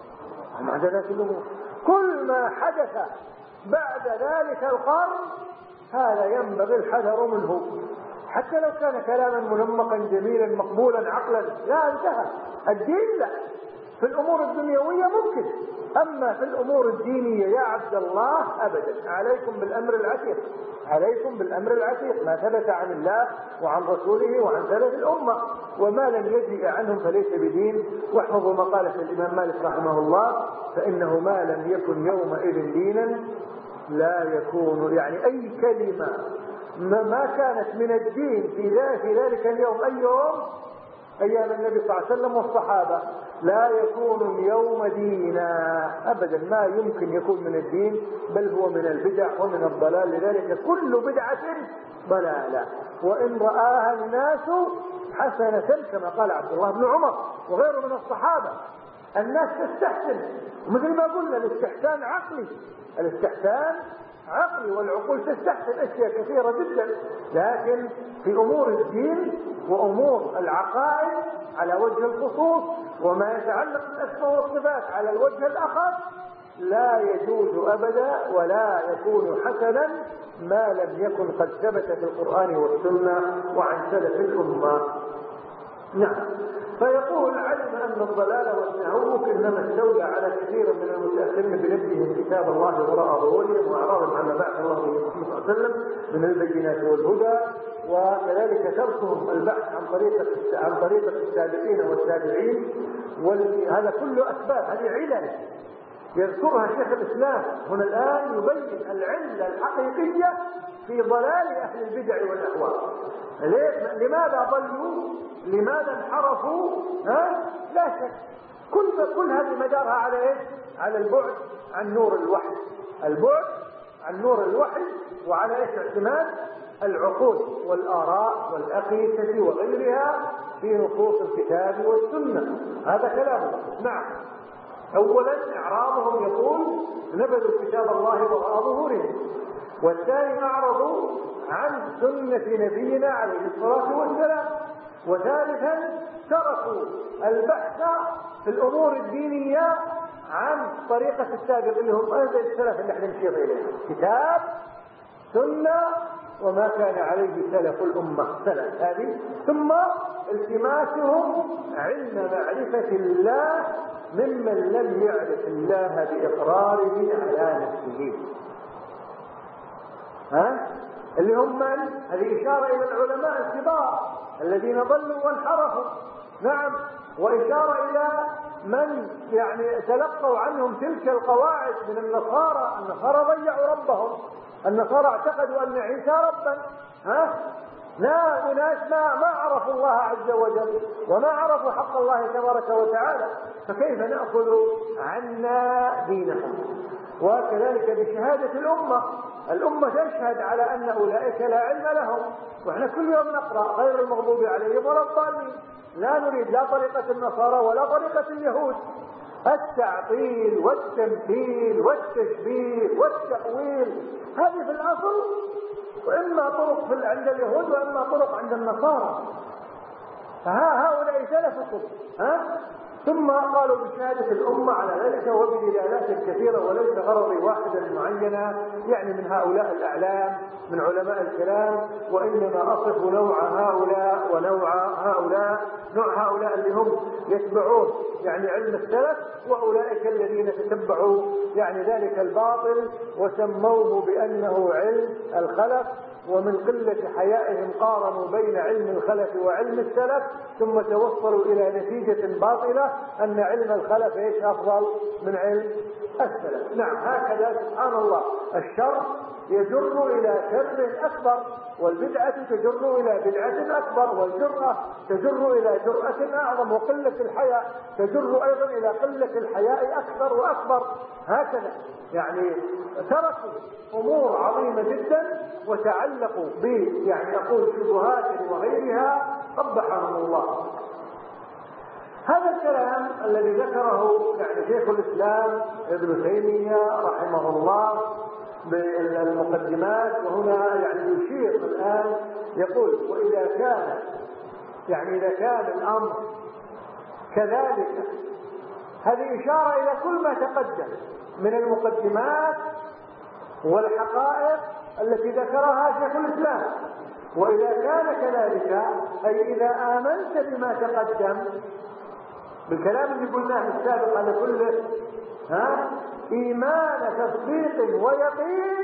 عن عدلات الأمور. كل ما حدث بعد ذلك القرن هذا ينبغي الحذر منه، حتى لو كان كلاما منمقا جميلا مقبولا عقلا، لا انتهى الدين. لا، في الأمور الدنيوية ممكن، أما في الأمور الدينية يا عبد الله أبدا. عليكم بالأمر العتيق، عليكم بالأمر العتيق، ما ثبت عن الله وعن رسوله وعن سلف الأمة، وما لم يجيء عنهم فليس بدين. واحفظوا مقالة الإمام مالك رحمه الله، فإنه ما لم يكن يومئذ دينا لا يكون، يعني أي كلمة ما كانت من الدين في ذلك اليوم، أي يوم أيام النبي صلى الله عليه وسلم والصحابة، لا يكون اليوم دينا أبدا، ما يمكن يكون من الدين، بل هو من البدع ومن الضلال. لذلك كل بدعة ضلالة، وإن رآها الناس حسنة كما قال عبد الله بن عمر وغيره من الصحابة. الناس تستحسن، مثل ما قلنا الاستحسان عقلي، الاستحسان عقلي، والعقول تستحسن أشياء كثيرة جدا، لكن في أمور الدين وأمور العقائد على وجه الخصوص وما يتعلق بالأسماء والصفات على الوجه الآخر لا يجوز أبدا ولا يكون حسنا ما لم يكن قد ثبت في القرآن والسنة وعن سلف الأمة. نعم. فيقول علم أن الضلال والتهوك إنما استولى على كثير من المتأخرين بنبذهم كتاب الله وراء ظهورهم وأعراضهم عما بعث الله به محمد صلى الله عليه وسلم من البينات والهدى، وكذلك تركهم البحث عن طريقة السابقين والتابعين. وهذا كله أسباب، هذه علل يذكرها شيخ الإسلام هنا الآن، يبين العلة الحقيقية في ضلال أهل البدع والأهواء. لماذا ضلوا؟ لماذا انحرفوا؟ لا شك كل هذه مدارها على على البعد عن نور الوحي، البعد عن نور الوحي، وعلى اعتماد العقول والآراء والأقيسة وغيرها في نصوص الكتاب والسنة. هذا كلامه. نعم. أولا إعراضهم، يقول نبذوا كتاب الله وراء ظهورهم، والثاني أعرضوا عن سنة نبينا عليه الصلاة والسلام، وثالثا تركوا البحث في الأمور الدينية عن طريقة السابق اللي هم أهل السلف اللي احنا نشير إليه، كتاب سنة وما كان عليه سلف الأمة سلف هذه، ثم التماسهم علم معرفة الله ممن لم يعرف الله بإقراره على نفسه. اللي هم من؟ هذه إشارة إلى العلماء الكبار الذين ضلوا وانحرفوا. نعم. وإشارة إلى من يعني تلقوا عنهم تلك القواعد من النصارى. النصارى ضيعوا ربهم، النصارى اعتقدوا أن عيسى ربا. لا، أناس ما عرفوا الله عز وجل وما عرفوا حق الله تبارك وتعالى، فكيف نأخذ عنا دينهم؟ وكذلك بشهادة الأمة تشهد على أن أولئك لا علم لهم، وإحنا كل يوم نقرأ غير المغضوب عليهم ولا الضالين. لا نريد لا طريقة النصارى ولا طريقة اليهود، التعطيل والتمثيل والتشبيه والتأويل هذه في الأصل وإما طرق عند اليهود وإما طرق عند النصارى. هؤلاء سلفكم ثم قالوا بشهادة الأمة على ذلك وبدلالات كثيرة، وليس غرضي واحدا معينا يعني من هؤلاء الأعلام من علماء الكلام، وإنما أصف نوع هؤلاء ونوع هؤلاء، نوع هؤلاء اللي هم يتبعون يعني علم السلف، وأولئك الذين تتبعوا يعني ذلك الباطل وسموه بأنه علم الخلف، ومن قلة حيائهم قارنوا بين علم الخلف وعلم السلف، ثم توصلوا إلى نتيجة باطلة أن علم الخلف إيش أفضل من علم السلف. نعم هكذا سبحان الله، الشر يجر إلى شر أكبر، والبدعة تجر إلى بدعة أكبر، والجرأة تجر إلى جرأة أعظم، وقلة الحياء تجر أيضا إلى قلة الحياء أكثر وأكبر. هكذا يعني تركوا أمور عظيمة جدا وتعلقوا يعني أقول شبهات وغيرها قبحهم الله. هذا الكلام الذي ذكره يعني شيخ الإسلام ابن تيمية رحمه الله بالمقدمات، وهنا يعني يشير الآن يقول وإذا كان يعني إذا كان الأمر كذلك، هذه إشارة إلى كل ما تقدم من المقدمات والحقائق التي ذكرها شيخ الإسلام. وإذا كان كذلك أي إذا آمنت بما تقدم بالكلام اللي قلناه السابق على كله إيمان تصديق ويقين،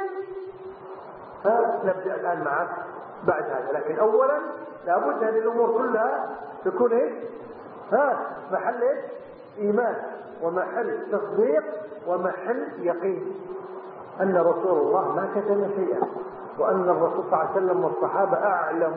نبدأ الآن معك بعد هذا. لكن أولا لابد هذه الأمور كلها تكون إيش محل إيش إيمان ومحل تصديق ومحل يقين أن رسول الله ما كتم شيئا، وأن الرسول صلى الله عليه وسلم والصحابة أعلم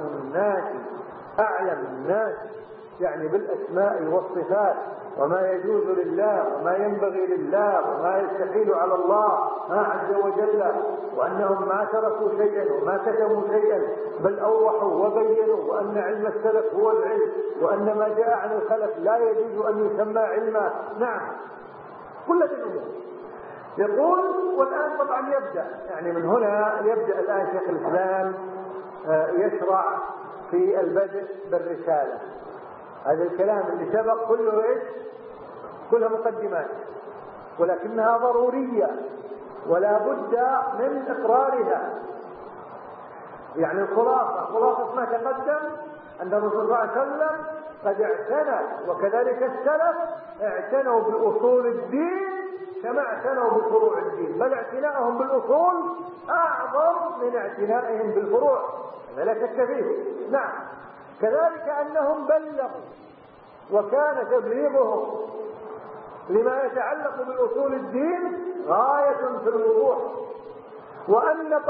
الناس يعني بالأسماء والصفات وما يجوز لله وما ينبغي لله وما يستحيل على الله عز وجل، وأنهم ما تركوا شيئا وما كتموا شيئا بل أوضحوا وبينوا، وأن علم السلف هو العلم، وأن ما جاء عن الخلف لا يجوز أن يسمى علما. نعم كل الأمور يقول. والآن طبعا يبدأ يعني من هنا يبدأ الآن شيخ الإسلام يشرع في البدء بالرسالة. هذا الكلام اللي سبق كله ايش؟ كلها مقدمات، ولكنها ضرورية ولا بد من إقرارها. يعني خلاصة ما تقدم أن الرسول صلى الله عليه وسلم قد اعتنى، وكذلك السلف اعتنوا بأصول الدين كما اعتنوا بفروع الدين، بل اعتناءهم بالأصول أعظم من اعتنائهم بالفروع، لا شك فيه. نعم كذلك أنهم بلغوا، وكان تبليغهم لما يتعلق بأصول الدين غاية في الوضوح، وأن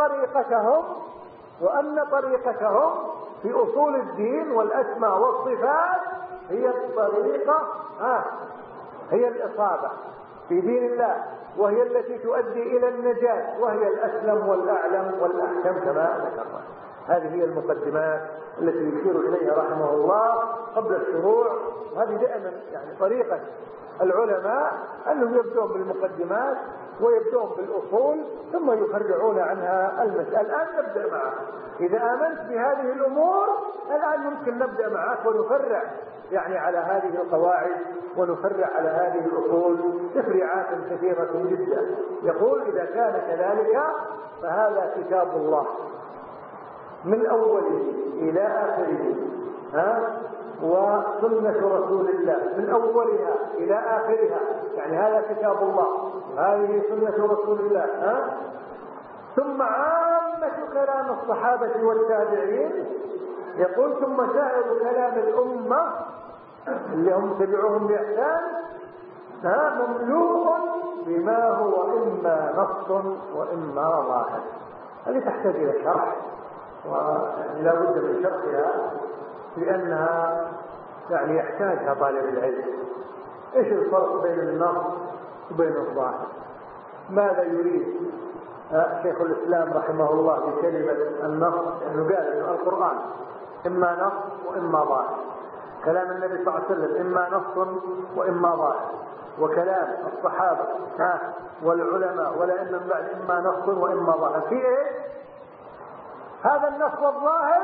طريقتهم في أصول الدين والأسماء والصفات هي الطريقة هي الإصابة في دين الله، وهي التي تؤدي إلى النجاة، وهي الأسلم والأعلم والأحكم كما ذكرنا. هذه هي المقدمات التي يشير إليها رحمه الله قبل الشروع. وهذه دائما يعني طريقة العلماء أنهم يبدون بالمقدمات ويبدون بالأصول ثم يفرعون عنها المسألة. الآن نبدأ معك، إذا آمنت بهذه الأمور الآن ممكن نبدأ معك ونفرع يعني على هذه القواعد ونفرع على هذه الأصول تفريعات كثيرة جدا. يقول إذا كان كذلك فهذا كتاب الله من أوله إلى آخره وسنة رسول الله من أولها إلى آخرها، يعني هذا كتاب الله وهذه سنة رسول الله ثم عامة كلام الصحابة والتابعين. يقول ثم سائر كلام الأمة اللي هم تبعوهم بإحسان مملوء بما هو إما نص وإما ظاهر. هذه تحتاج إلى شرح ولا بد من شرحها لأنها يعني يحتاجها طالب العلم. إيش الفرق بين النص وبين الظاهر؟ ماذا يريد شيخ الإسلام رحمه الله بكلمة النص؟ إنه قال إنه القرآن إما نص وإما ظاهر. كلام النبي صلى الله عليه وسلم إما نص وإما ظاهر، وكلام الصحابة والعلماء والأئمة من بعد إما نص وإما ظاهر. في إيه؟ هذا النص والظاهر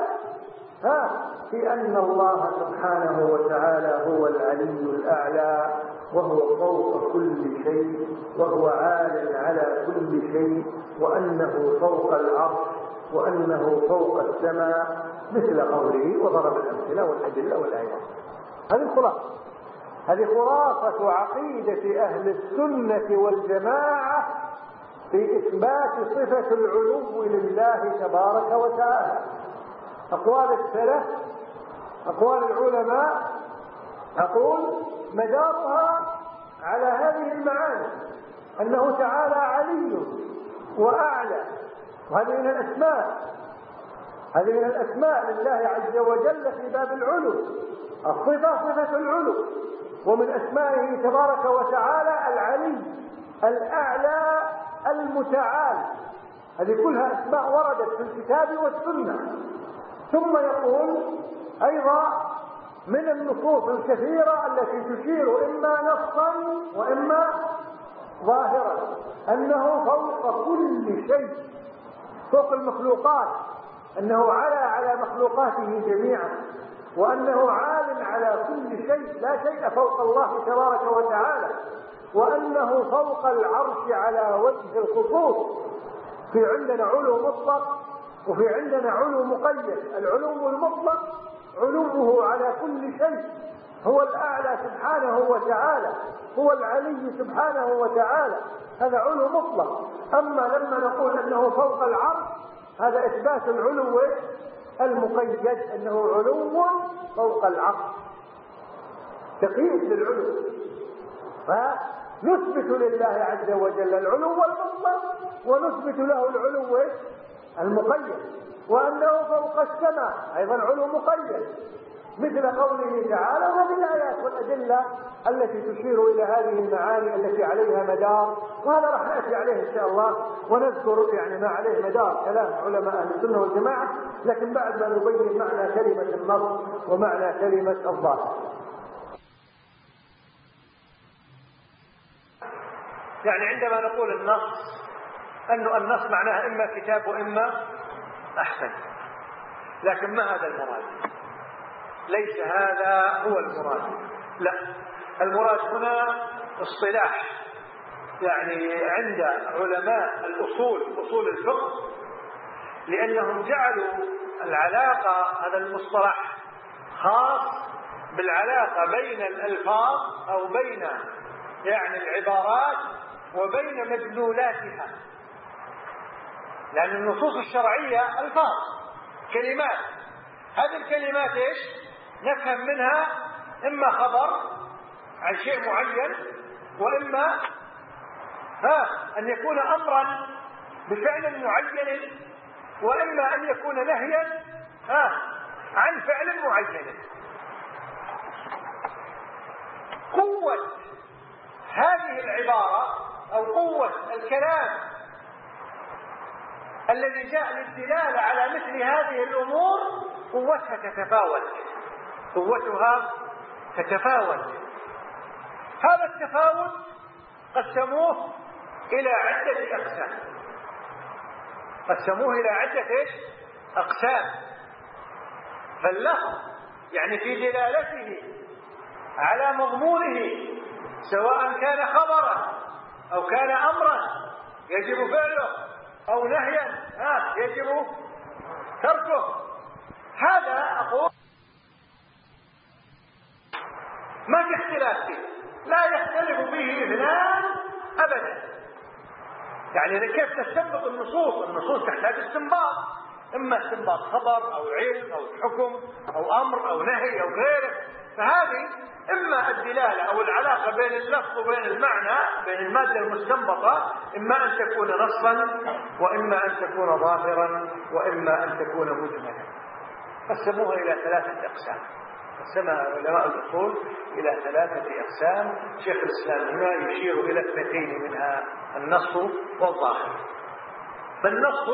في أن الله سبحانه وتعالى هو العلي الأعلى، وهو فوق كل شيء، وهو عال على كل شيء، وأنه فوق العرش، وأنه فوق السماء، مثل قوله وضرب الأمثلة والأدلة والآيات. هذه الخلاصة، هذه خلاصة عقيدة أهل السنة والجماعة في إثبات صفة العلو لله تبارك وتعالى. أقوال السلف، أقوال العلماء، أقول مدارها على هذه المعاني، أنه تعالى علي وأعلى، وهذه من الأسماء، هذه من الأسماء لله عز وجل في باب العلو. الصفة صفة العلو، ومن أسمائه تبارك وتعالى العلي الأعلى المتعال. هذه كلها أسماء وردت في الكتاب والسنة. ثم يقول أيضا من النصوص الكثيرة التي تشير إما نصا وإما ظاهرا أنه فوق كل شيء، فوق المخلوقات، أنه على مخلوقاته جميعا، وأنه عال على كل شيء، لا شيء فوق الله تبارك وتعالى، وأنه فوق العرش على وجه الخصوص. في عندنا علو مطلق وفي عندنا علو مقيد. العلو المطلق علوه على كل شيء، هو الأعلى سبحانه وتعالى، هو العلي سبحانه وتعالى، هذا علو مطلق. أما لما نقول أنه فوق العرش، هذا إثبات العلو المقيد، أنه علو فوق العرش، تقييد للعلو. فنثبت لله عز وجل العلو المطلق، ونثبت له العلو المقيد، وأنه فوق السماء أيضا علو مقيد، مثل قوله تعالى. وهذه الآيات والأدلة التي تشير إلى هذه المعاني التي عليها مدار، وهذا راح نأتي عليه إن شاء الله ونذكر يعني ما عليه مدار كلام علماء أهل السنة والجماعة، لكن بعد ما نبين معنى كلمة النص ومعنى كلمة الظاهر. يعني عندما نقول النص، أنه النص معناها إما كتاب وإما أحسن، لكن ما هذا المراد؟ ليس هذا هو المراد، لا، المراد هنا اصطلاح، يعني عند علماء الأصول، أصول الفقه، لأنهم جعلوا العلاقة، هذا المصطلح خاص بالعلاقة بين الألفاظ أو بين يعني العبارات وبين مدلولاتها، لأن النصوص الشرعية ألفاظ، كلمات، هذه الكلمات إيش؟ نفهم منها إما خبر عن شيء معين، وإما أن يكون أمرا بفعل معين، وإما أن يكون نهيا عن فعل معين. قوة هذه العبارة أو قوة الكلام الذي جاء للدلالة على مثل هذه الأمور قوتها تتفاوت، قوتها تتفاوت. هذا التفاوت قسموه إلى عدة أقسام، قسموه إلى عدة أقسام. فاللفظ يعني في دلالته على مضمونه، سواء كان خبرا أو كان أمرا يجب فعله، أو نهيا يجب تركه، هذا أقول ما في اختلاف فيه، لا يختلف فيه اثنان أبدا. يعني كيف تستنبط النصوص؟ النصوص تحتاج استنباط، إما استنباط خبر أو علم أو حكم أو أمر أو نهي أو غيره. فهذه إما الدلالة أو العلاقة بين اللفظ وبين المعنى، بين المادة المستنبطة، إما أن تكون نصا وإما أن تكون ظاهرا وإما أن تكون مجملا. قسموها إلى ثلاثة أقسام، قسمها علماء الأصول إلى ثلاثة أقسام. شيخ الإسلام هنا يشير إلى اثنتين منها، النص والظاهر. فالنص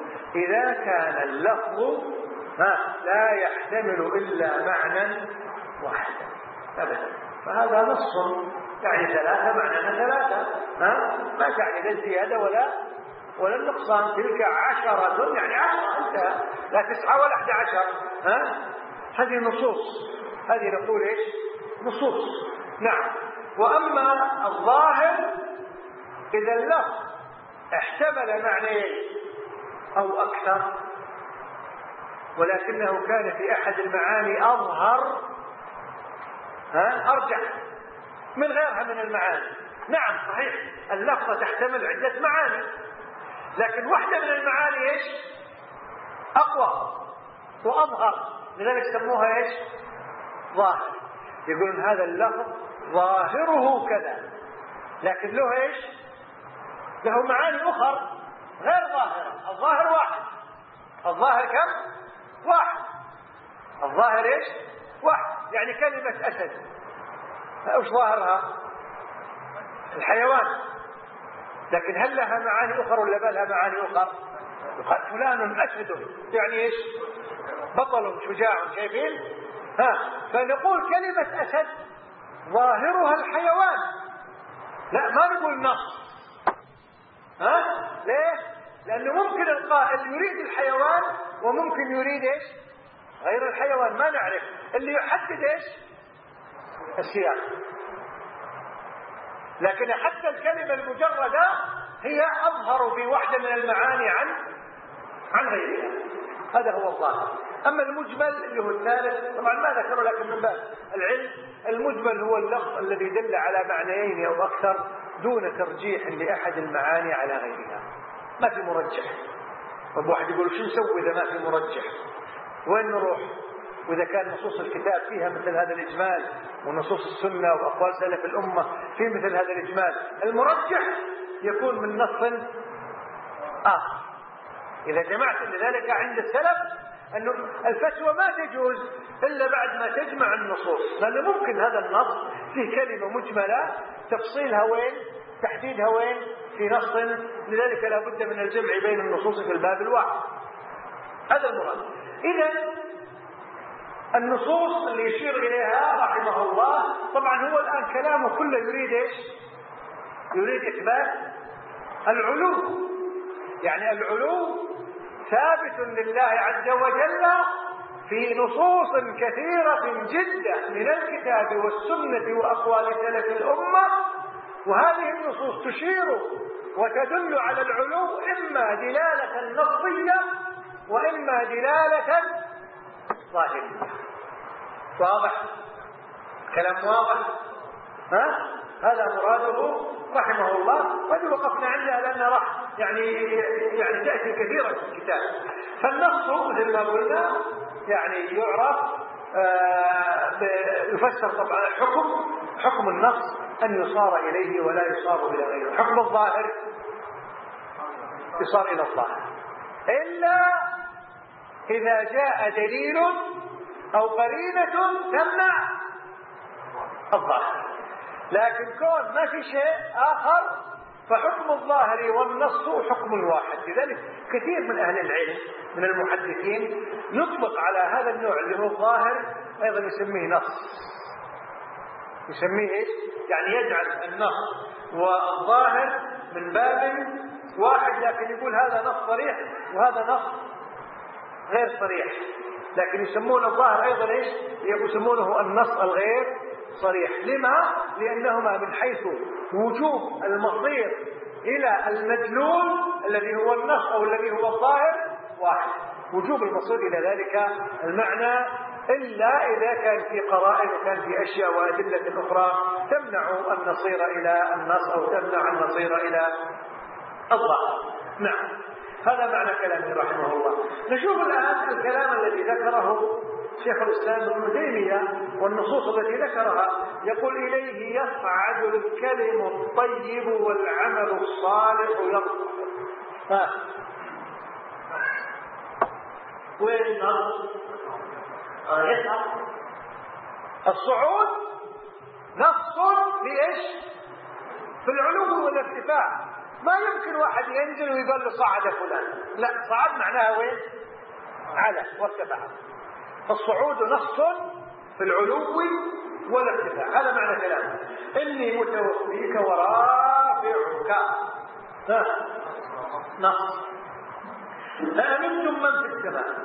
إذا كان اللفظ لا يحتمل إلا معنى واحدا أبدا. فهذا نص يعني 3 معناها 3، ما تعني لا الزيادة ولا النقصان. تلك 10 يعني 10 انتهى، لا 9 ولا 11. هذه نصوص، هذه نقول ايش؟ نصوص. نعم. وأما الظاهر إذا اللفظ احتمل معنيين أو أكثر ولكنه كان في أحد المعاني أظهر أرجح من غيرها من المعاني. نعم صحيح اللفظة تحتمل عدة معاني، لكن واحدة من المعاني ايش؟ أقوى وأظهر، لذلك سموها ايش؟ ظاهر. يقولون هذا اللفظ ظاهره كذا، لكن له ايش؟ له معاني أخرى غير ظاهرة. الظاهر واحد. الظاهر كم؟ واحد. الظاهر ايش؟ واحد. يعني كلمة أسد ايش ظاهرها؟ الحيوان، لكن هل لها معاني أخرى ولا بل لها معاني أخرى؟ يقال فلان أسد، يعني ايش؟ بطل شجاع. شايفين؟ فنقول كلمة أسد ظاهرها الحيوان، لا ما نقول نص. ليه؟ لأنه ممكن القائل يريد الحيوان وممكن يريد ايش؟ غير الحيوان، ما نعرف. اللي يحدد ايش؟ السياق. لكن حتى الكلمة المجردة هي أظهر في واحدة من المعاني عن غيرها. هذا هو الظاهر. أما المجمل اللي هو الثالث طبعا ما ذكره لكن من باب العلم، المجمل هو اللفظ الذي دل على معنيين أو أكثر دون ترجيح لأحد المعاني على غيرها. ما في مرجح. طب واحد يقول شو نسوي إذا ما في مرجح؟ وين نروح؟ وإذا كان نصوص الكتاب فيها مثل هذا الإجمال ونصوص السنة وأقوال سلف الأمة في مثل هذا الإجمال، المرجح يكون من نص آخر. إذا جمعت لذلك عند السلف أنه الفتوى ما تجوز إلا بعد ما تجمع النصوص، لأنه ممكن هذا النص فيه كلمة مجملة تفصيلها وين؟ تحديدها وين؟ في نص، لذلك لا بد من الجمع بين النصوص في الباب الواحد. هذا المراد. إذا النصوص اللي يشير إليها رحمه الله، طبعا هو الآن كلامه كله يريد إيش؟ يريد إثبات العلو. يعني العلو ثابت لله عز وجل في نصوص كثيرة جدا من الكتاب والسنة وأقوال سلف الأمة، وهذه النصوص تشير وتدل على العلو إما دلالة نصية وإما دلالة ظاهرية. واضح؟ كلام واضح؟ هذا مراده رحمه الله، وهذه وقفنا عندها لأن راح يعني تأتي كثيرا في الكتاب. فالنص مثل ما قلنا يعني يعرف يفسر طبعا حكم النص أن يصار إليه ولا يصار إلى غيره. حكم الظاهر يصار إلى الظاهر إلا إذا جاء دليل أو قرينة تمنع الظاهر. لكن كون ما في شيء آخر فحكم الظاهر والنص حكم واحد. لذلك كثير من أهل العلم من المحدثين يطلق على هذا النوع اللي هو الظاهر أيضا يسميه نص. يسميه إيش؟ يعني يجعل النص والظاهر من باب واحد، لكن يقول هذا نص صريح وهذا نص غير صريح. لكن يسمون الظاهر أيضا إيش؟ يسمونه النص الغير صريح. لما؟ لأنهما من حيث وجوب المصير إلى المدلول الذي هو النص أو الذي هو الظاهر واحد، وجوب المصير إلى ذلك المعنى، إلا إذا كان في قرائن وكان في أشياء وأدلة أخرى تمنع النصير إلى النص أو تمنع النصير إلى الظاهر. نعم، هذا معنى كلامه رحمه الله. نشوف الآن الكلام الذي ذكره شيخ الإسلام ابن تيمية والنصوص التي ذكرها. يقول إليه يصعد الكلم الطيب والعمل الصالح يرفع. وين النص؟ الصعود نص في ايش؟ في العلو والارتفاع. ما يمكن واحد ينزل ويقول له صعد فلان، لا، صعد معناها وين؟ على وارتفع. فالصعود نص في العلو والارتفاع. هذا معنى كلامه. إني متوفيك ورافعك. نص. أأمنتم من في السماء.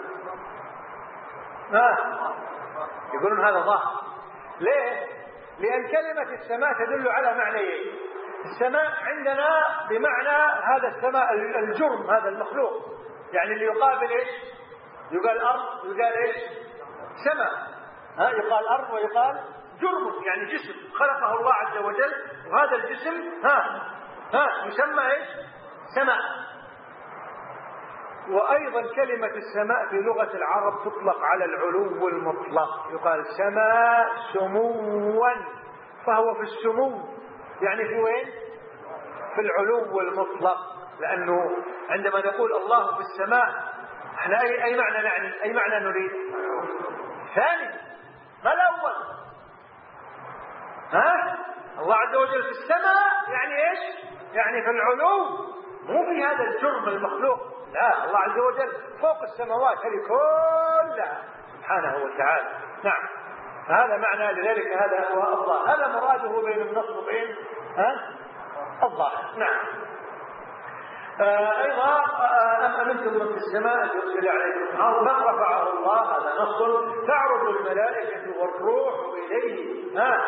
يقولون هذا ظاهر. ليه؟ لأن كلمة السماء تدل على معنيين. السماء عندنا بمعنى هذا السماء الجرم، هذا المخلوق، يعني اللي يقابل ايش؟ يقال أرض، يقال ايش؟ سماء. يقال أرض ويقال جرم، يعني جسم خلقه الله عز وجل، وهذا الجسم يسمى ايش؟ سماء. وأيضا كلمة السماء في لغة العرب تطلق على العلو المطلق، يقال سماء سموا، فهو في السمو، يعني في وين؟ في العلو المطلق. لأنه عندما نقول الله في السماء احنا أي معنى نعني؟ أي معنى نريد؟ ثاني، ما الأول؟ الله عز وجل في السماء يعني ايش؟ يعني في العلو، مو في هذا الجرم المخلوق. لا، الله عز وجل فوق السماوات هذه كلها سبحانه وتعالى. نعم، هذا معنى. لذلك هذا هو الظاهر، هذا مراده بين النص وبين الظاهر. نعم. أيضا أم أمنتم من في السماء أن يرسل عليكم حاضرا من رفعه الله، هذا نص. تعرض الملائكة والروح إليه.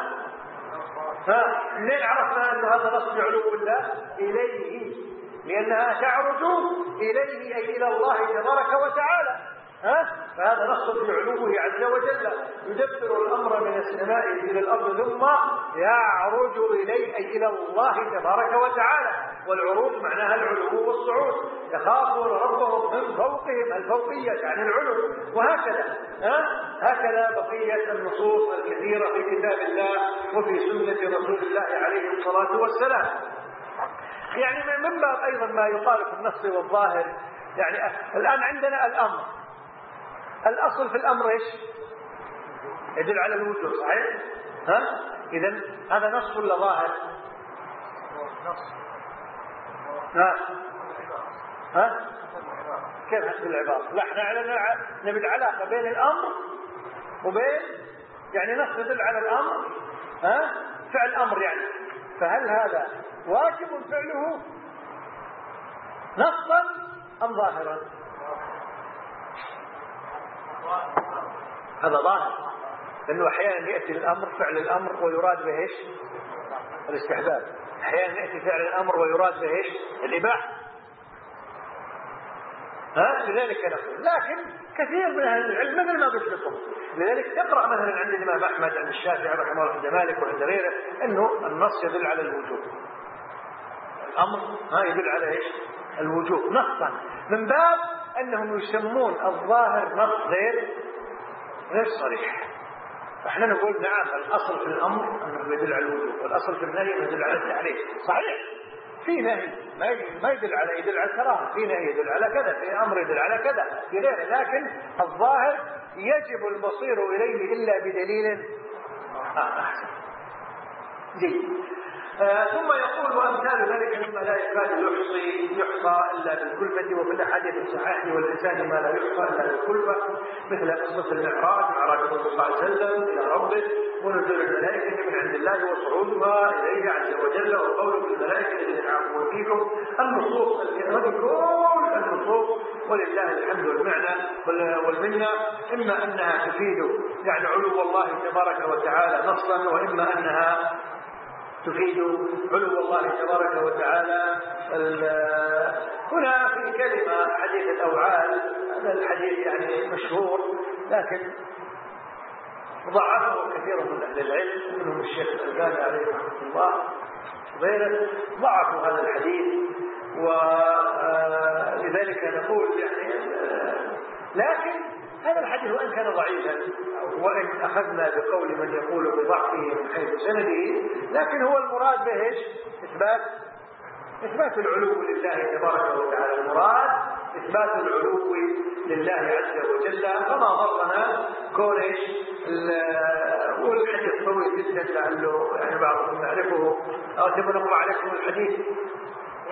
منين عرفنا أن هذا نص بعلو الله؟ إليه، لأنها تعرج إليه أي إلى الله تبارك وتعالى. فهذا نص بعلوه عز وجل، يدبر الأمر من السماء إلى الأرض ثم يعرج إليه أي إلى الله تبارك وتعالى. والعروج معناها العلو والصعود، يخافون ربهم من فوقهم، الفوقية يعني العلو. وهكذا هكذا بقية النصوص الكثيرة في كتاب الله وفي سنة رسول الله عليه الصلاة والسلام. يعني من باب أيضا ما يقال في النص والظاهر. يعني الآن عندنا الأمر، الأصل في الأمر إيش؟ يدل على الوجود، صحيح؟ إذن هذا نص ولا ظاهر؟ نص. كيف حسب العبارة؟ لا، احنا نبي العلاقة بين الأمر وبين، يعني نص يدل على الأمر، فعل أمر يعني. فهل هذا واجب فعله نصا أم ظاهرا؟ هذا ظاهر، لأنه أحيانا يأتي الأمر فعل الأمر ويراد به إيش؟ الاستحباب. أحيانا يأتي فعل الأمر ويراد به إيش؟ الإباحة. لذلك نقول، لكن كثير من أهل العلم مثل ما قلت لكم، لذلك تقرأ مثلا عند الإمام أحمد، عند الشافعي رحمه الله، عند مالك وعند غيره، أنه النص يدل على الوجوب. الأمر يدل على إيش؟ الوجوب نصا، من باب أنهم يسمون الظاهر نص غير صريح. فإحنا نقول نعم، الأصل في الأمر أنه يدل على الوجوب، والأصل في النهي أنه يدل على التحريم. صحيح في نهي ما يدل على الكراهة، في نهي يدل على كذا، في أمر يدل على كذا، في غيره، لكن الظاهر يجب المصير إليه إلا بدليل أحسن. جيد. ثم يقول وأمثال ذلك مما لا يكاد يحصى إلا بالكلفة، وفي الأحاديث الصحيحة واللسان ما لا يحصى إلا بالكلفة، مثل قصة المعراج، معراج الرسول صلى الله عليه وسلم إلى ربه، ونزول الملائكة من عند الله وصعودها إليه عز وجل، وقوله الملائكة الذين يعرفون فيكم. النصوص الكثيرة كل النصوص ولله الحمد والمنة، إما أنها تفيد يعني علو الله تبارك وتعالى نصا، وإما أنها تفيد علو الله تبارك وتعالى. هنا في كلمة حديث الأوعال، هذا الحديث يعني مشهور، لكن ضعفه كثير من أهل العلم، منهم الشيخ الألباني عليه رحمة الله وغيره، ضعفوا هذا الحديث. ولذلك نقول يعني لكن هذا الحديث وإن كان ضعيفا، وإن أخذنا بقول من يقول بضعفه من حيث سنده، لكن هو المراد به إيش؟ إثبات العلو لله تبارك وتعالى. المراد إثبات العلو لله عز وجل، فما ضرنا كون إيش؟ والحديث طويل جدا لعله يعني بعضكم يعرفه، أو تبغى نقرأ عليكم الحديث.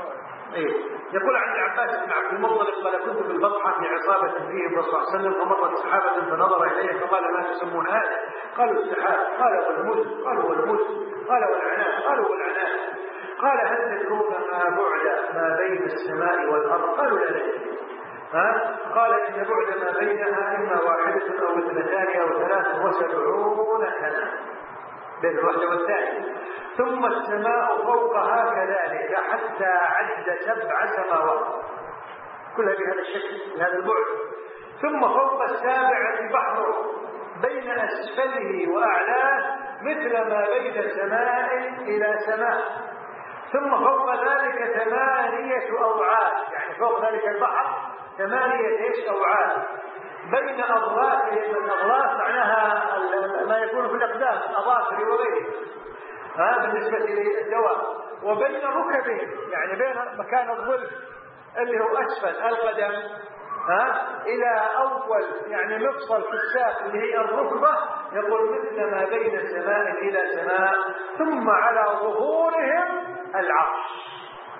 يقول عن العباس بن عبد المطلب قال كنت في البطحة في عصابة فيه الرسول صلى الله عليه وسلم، فمر سحابة فنظر إليه فقال ما تسمون هذا؟ قالوا السحاب. قال والمزن. قالوا والمزن. قال والعنان. قالوا والعنان. قال هل تدرون ما بعد ما بين السماء والأرض؟ قالوا لا ندري. قال إن بعد ما بينها إما 1 أو 2 أو 73 سنة بين الواحدة والثانية. ثم السماء فوقها كذلك حتى عد 7 سماوات كلها بهذا الشكل بهذا البعد. ثم فوق السابعة بحر بين أسفله وأعلاه مثل ما بين سماء إلى سماء. ثم فوق ذلك 8 أوعاد، يعني فوق ذلك البحر 8 أوعاد بين أضلافهم. الأضلاف معناها ما يكون في الأقدام، الأظافر وغيره بالنسبة للدواب. وبين ركبهم، يعني بين مكان الظل اللي هو أسفل القدم إلى أول يعني مفصل في الساق اللي هي الركبة، يقول مثل ما بين سماء إلى سماء. ثم على ظهورهم العرش.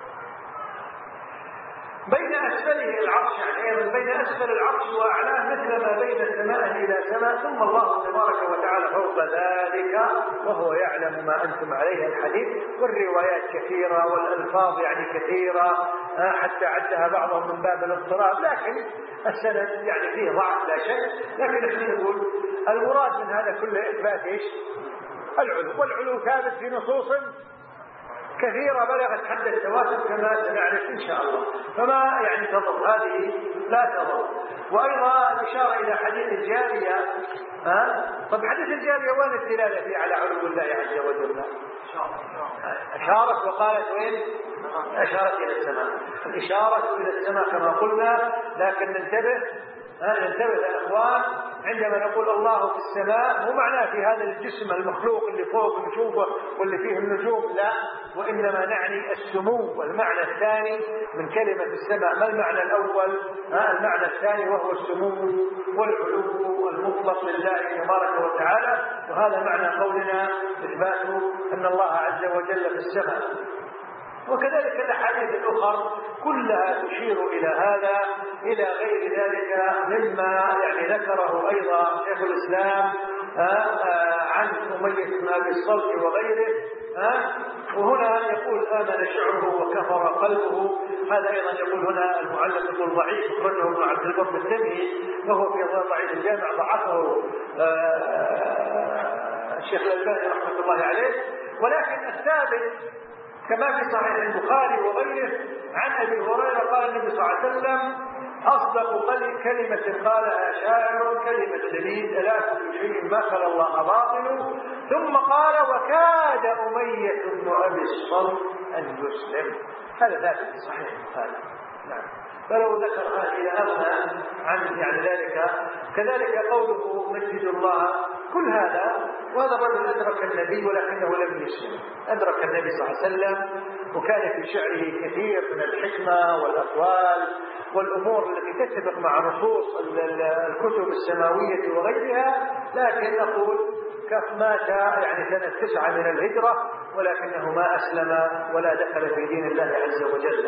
بين أسفله العرش، يعني أيضا بين أسفل العرش وأعلاه مثل ما بين سماء إلى سماء. ثم الله تبارك وتعالى فوق ذلك وهو يعلم ما أنتم عليه. الحديث والروايات كثيرة والألفاظ يعني كثيرة حتى عدها بعضهم من باب الاضطراب، لكن السند يعني فيه ضعف لا شك. لكن احنا نقول المراد من هذا كله إثبات إيش؟ العلو، والعلو ثابت في نصوص كثيرة بلغت حد التواتر كما سنعرف إن شاء الله، فما يعني تضر، هذه لا تضر. وأيضا الإشارة إلى حديث الجارية. طب حديث الجارية وين الدلالة فيه على علو الله عز وجل؟ أشارت وقالت وين؟ أشارت إلى السماء. الإشارة إلى السماء كما قلنا، لكن ننتبه يا أخوان عندما نقول الله في السماء مو معناه في هذا الجسم المخلوق اللي فوق نشوفه واللي فيه النجوم، لا، وإنما نعني السمو. والمعنى الثاني من كلمة السماء، ما المعنى الأول؟ المعنى الثاني وهو السمو والعلو المطلق لله تبارك وتعالى. وهذا معنى قولنا إثبات أن الله عز وجل في السماء. وكذلك الأحاديث الأخرى كلها تشير إلى هذا إلى غير ذلك مما يعني ذكره أيضا شيخ الإسلام عن أمية بن أبي الصلت وغيره. وهنا يقول آمن شعره وكفر قلبه. هذا أيضا يقول هنا المعلق يقول ضعيف، أخرجه ابن عبد البر التمهي وهو في ضعيف الجامع، ضعفه الشيخ الألباني رحمة الله عليه. ولكن الثابت كما في صحيح البخاري وغيره عن أبي هريرة قال النبي صلى الله عليه وسلم أصدق كلمة قالها شاعر كلمة دليل ألا كل شيء ما خلا الله باطل. ثم قال وكاد أمية بن أبي الصلت أن يسلم. هذا ثابت صحيح هذا. نعم. فلو ذكر إلى أغنى عن يعني ذلك. كذلك قوله مسجد الله، كل هذا. وهذا الرجل أدرك النبي ولكنه لم يسلم. أدرك النبي صلى الله عليه وسلم وكان في شعره كثير من الحكمة والأقوال والأمور التي تتفق مع نصوص الكتب السماوية وغيرها. لكن نقول مات يعني سنة 9 من الهجرة، ولكنه ما أسلم ولا دخل في دين الله عز وجل.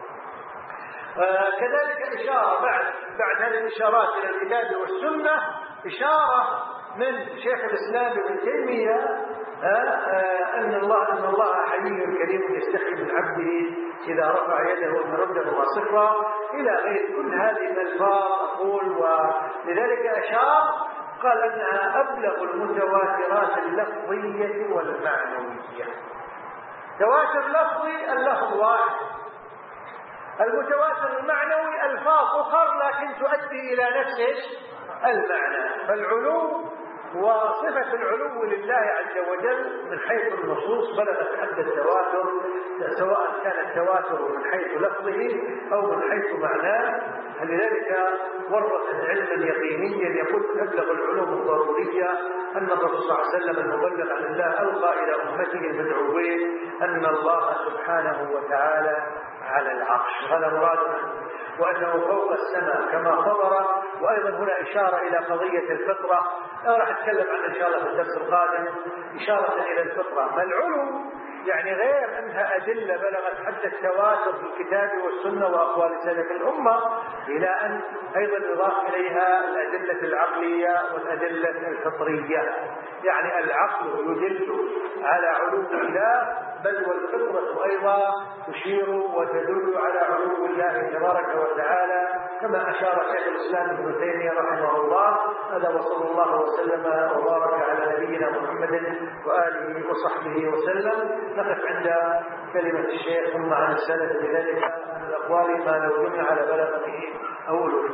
كذلك إشارة بعد هذه الإشارات إلى الكتاب والسنة، إشارة من شيخ الإسلام ابن تيمية أن الله حي كريم يستحي من عبده إذا رفع يده أن رده صفرا إلى غير كل هذه الألفاظ. أقول ولذلك أشار قال أنها أبلغ المتواترات اللفظية والمعنوية. تواتر لفظي اللفظ واحد، المتواتر المعنوي ألفاظ أخرى لكن تؤدي إلى نفس المعنى. فالعلو وصفة العلو لله عز وجل من حيث النصوص بلغت حد التواتر، سواء كان التواتر من حيث لفظه أو من حيث معناه. لذلك ورث علما يقينيا يقول أبلغ العلوم الضرورية أن الرسول صلى الله عليه وسلم المبلغ عن الله ألقى إلى أمته المدعوين أن الله سبحانه وتعالى على العرش، هذا مرادنا، وأنه فوق السماء كما خبر. وأيضا هنا إشارة إلى قضية الفطرة، راح أتكلم عنها إن شاء الله في الدرس القادم، إشارة إلى الفطرة. ما العلو يعني غير أنها أدلة بلغت حد التواتر في الكتاب والسنة وأقوال سلف الأمة، إلى أن أيضا يضاف إليها الأدلة العقلية والأدلة الفطرية. يعني العقل يدل على علو الله، بل والفطرة أيضا تشير وتدل على علو الله تبارك وتعالى، كما أشار شيخ الإسلام ابن تيمية رحمه الله. هذا وصلى الله وسلم وبارك على نبينا محمد وآله وصحبه وسلم. نقف عند كلمة الشيخ ثم عن السلف بذلك من الأقوال ما لو جمع على بلغته أول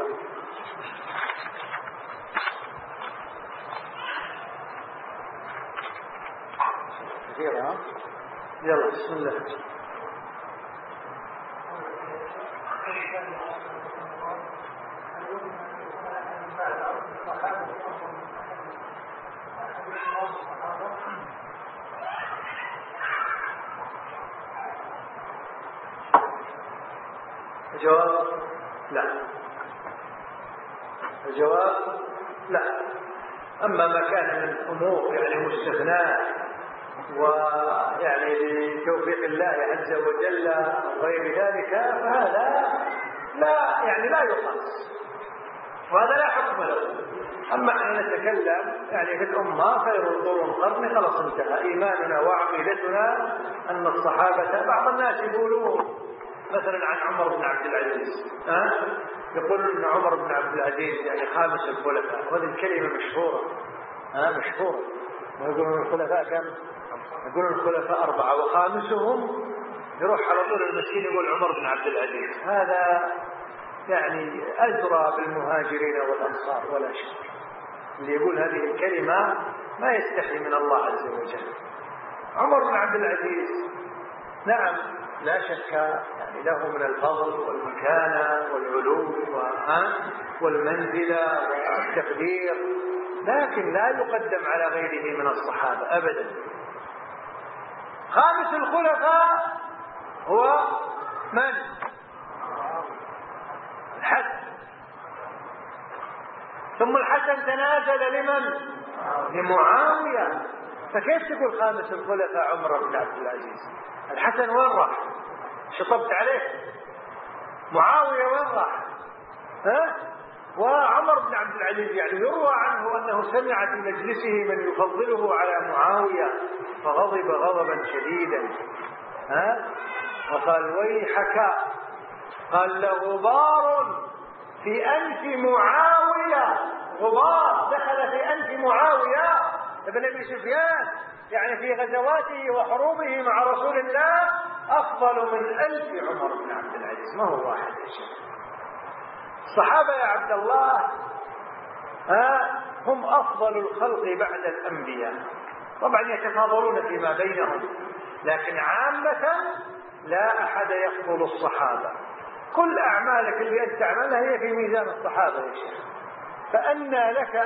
كثيرة. يلا بسم الله. الجواب لا. الجواب لا. أما ما كان من الأمور يعني مستثناة ويعني لتوفيق الله عز وجل وغير ذلك فهذا لا يقاس، وهذا لا حكم له. أما أن نتكلم يعني في الأمة خير القرون قرني، خلاص انتهى. إيماننا وعقيدتنا أن الصحابة، بعض الناس يقولون مثلا عن عمر بن عبد العزيز، يقولون ان عمر بن عبد العزيز يعني خامس الخلفاء، وهذه الكلمة مشهورة مشهورة. ويقولون الخلفاء كم؟ يقولون الخلفاء 4 وخامسهم يروح على طول المسكين يقول عمر بن عبد العزيز. هذا يعني أزرى بالمهاجرين والأنصار ولا شك. اللي يقول هذه الكلمة ما يستحي من الله عز وجل. عمر بن عبد العزيز نعم لا شك يعني له من الفضل والمكانة والعلو والمنزلة والتقدير، لكن لا يقدم على غيره من الصحابة أبدا. خامس الخلفاء هو من؟ الحسن. ثم الحسن تنازل لمن؟ لمعاوية. فكيف تقول خامس الخلفاء عمر بن عبد العزيز؟ الحسن وين راح؟ شطبت عليه. معاوية وين راح؟ وعمر بن عبد العزيز يعني يروى عنه أنه سمع في مجلسه من يفضله على معاوية فغضب غضبا شديدا، وقال ويحك، قال له غبار في أنف معاوية، غبار دخل في أنف معاوية ابن أبي سفيان، يعني في غزواته وحروبه مع رسول الله أفضل من 1000 عمر بن عبد العزيز، ما هو واحد يا شيخ. الصحابة يا عبد الله هم أفضل الخلق بعد الأنبياء، طبعا يتفاضلون فيما بينهم، لكن عامة لا أحد يفضل الصحابة. كل أعمالك اللي أنت تعملها هي في ميزان الصحابة يا شيخ، فأنى لك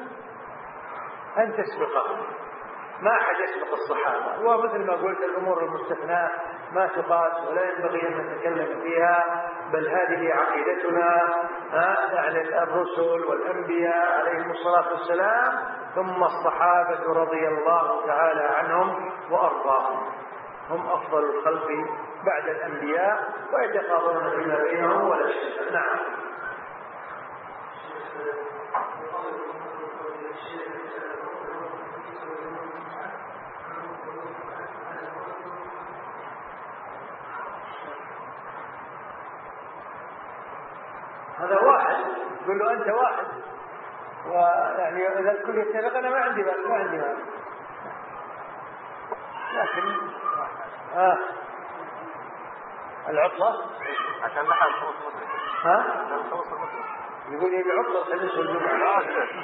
أن تسبقهم. ما أحد يسبق الصحابة، ومثل ما قلت الأمور المستثناة ما تقاس ولا ينبغي أن نتكلم فيها، بل هذه عقيدتنا يعني الرسل والأنبياء عليهم الصلاة والسلام، ثم الصحابة رضي الله تعالى عنهم وأرضاهم، هم أفضل الخلق بعد الأنبياء ويتفاضلون فيما بينهم ولا شيء. نعم. هذا واحد يقول له أنت واحد، ويعني إذا الكل يتفق أنا ما عندي مال. لكن العطلة عشان نحن نخلص المدرسة. يقول يبي عطلة الخميس والجمعة.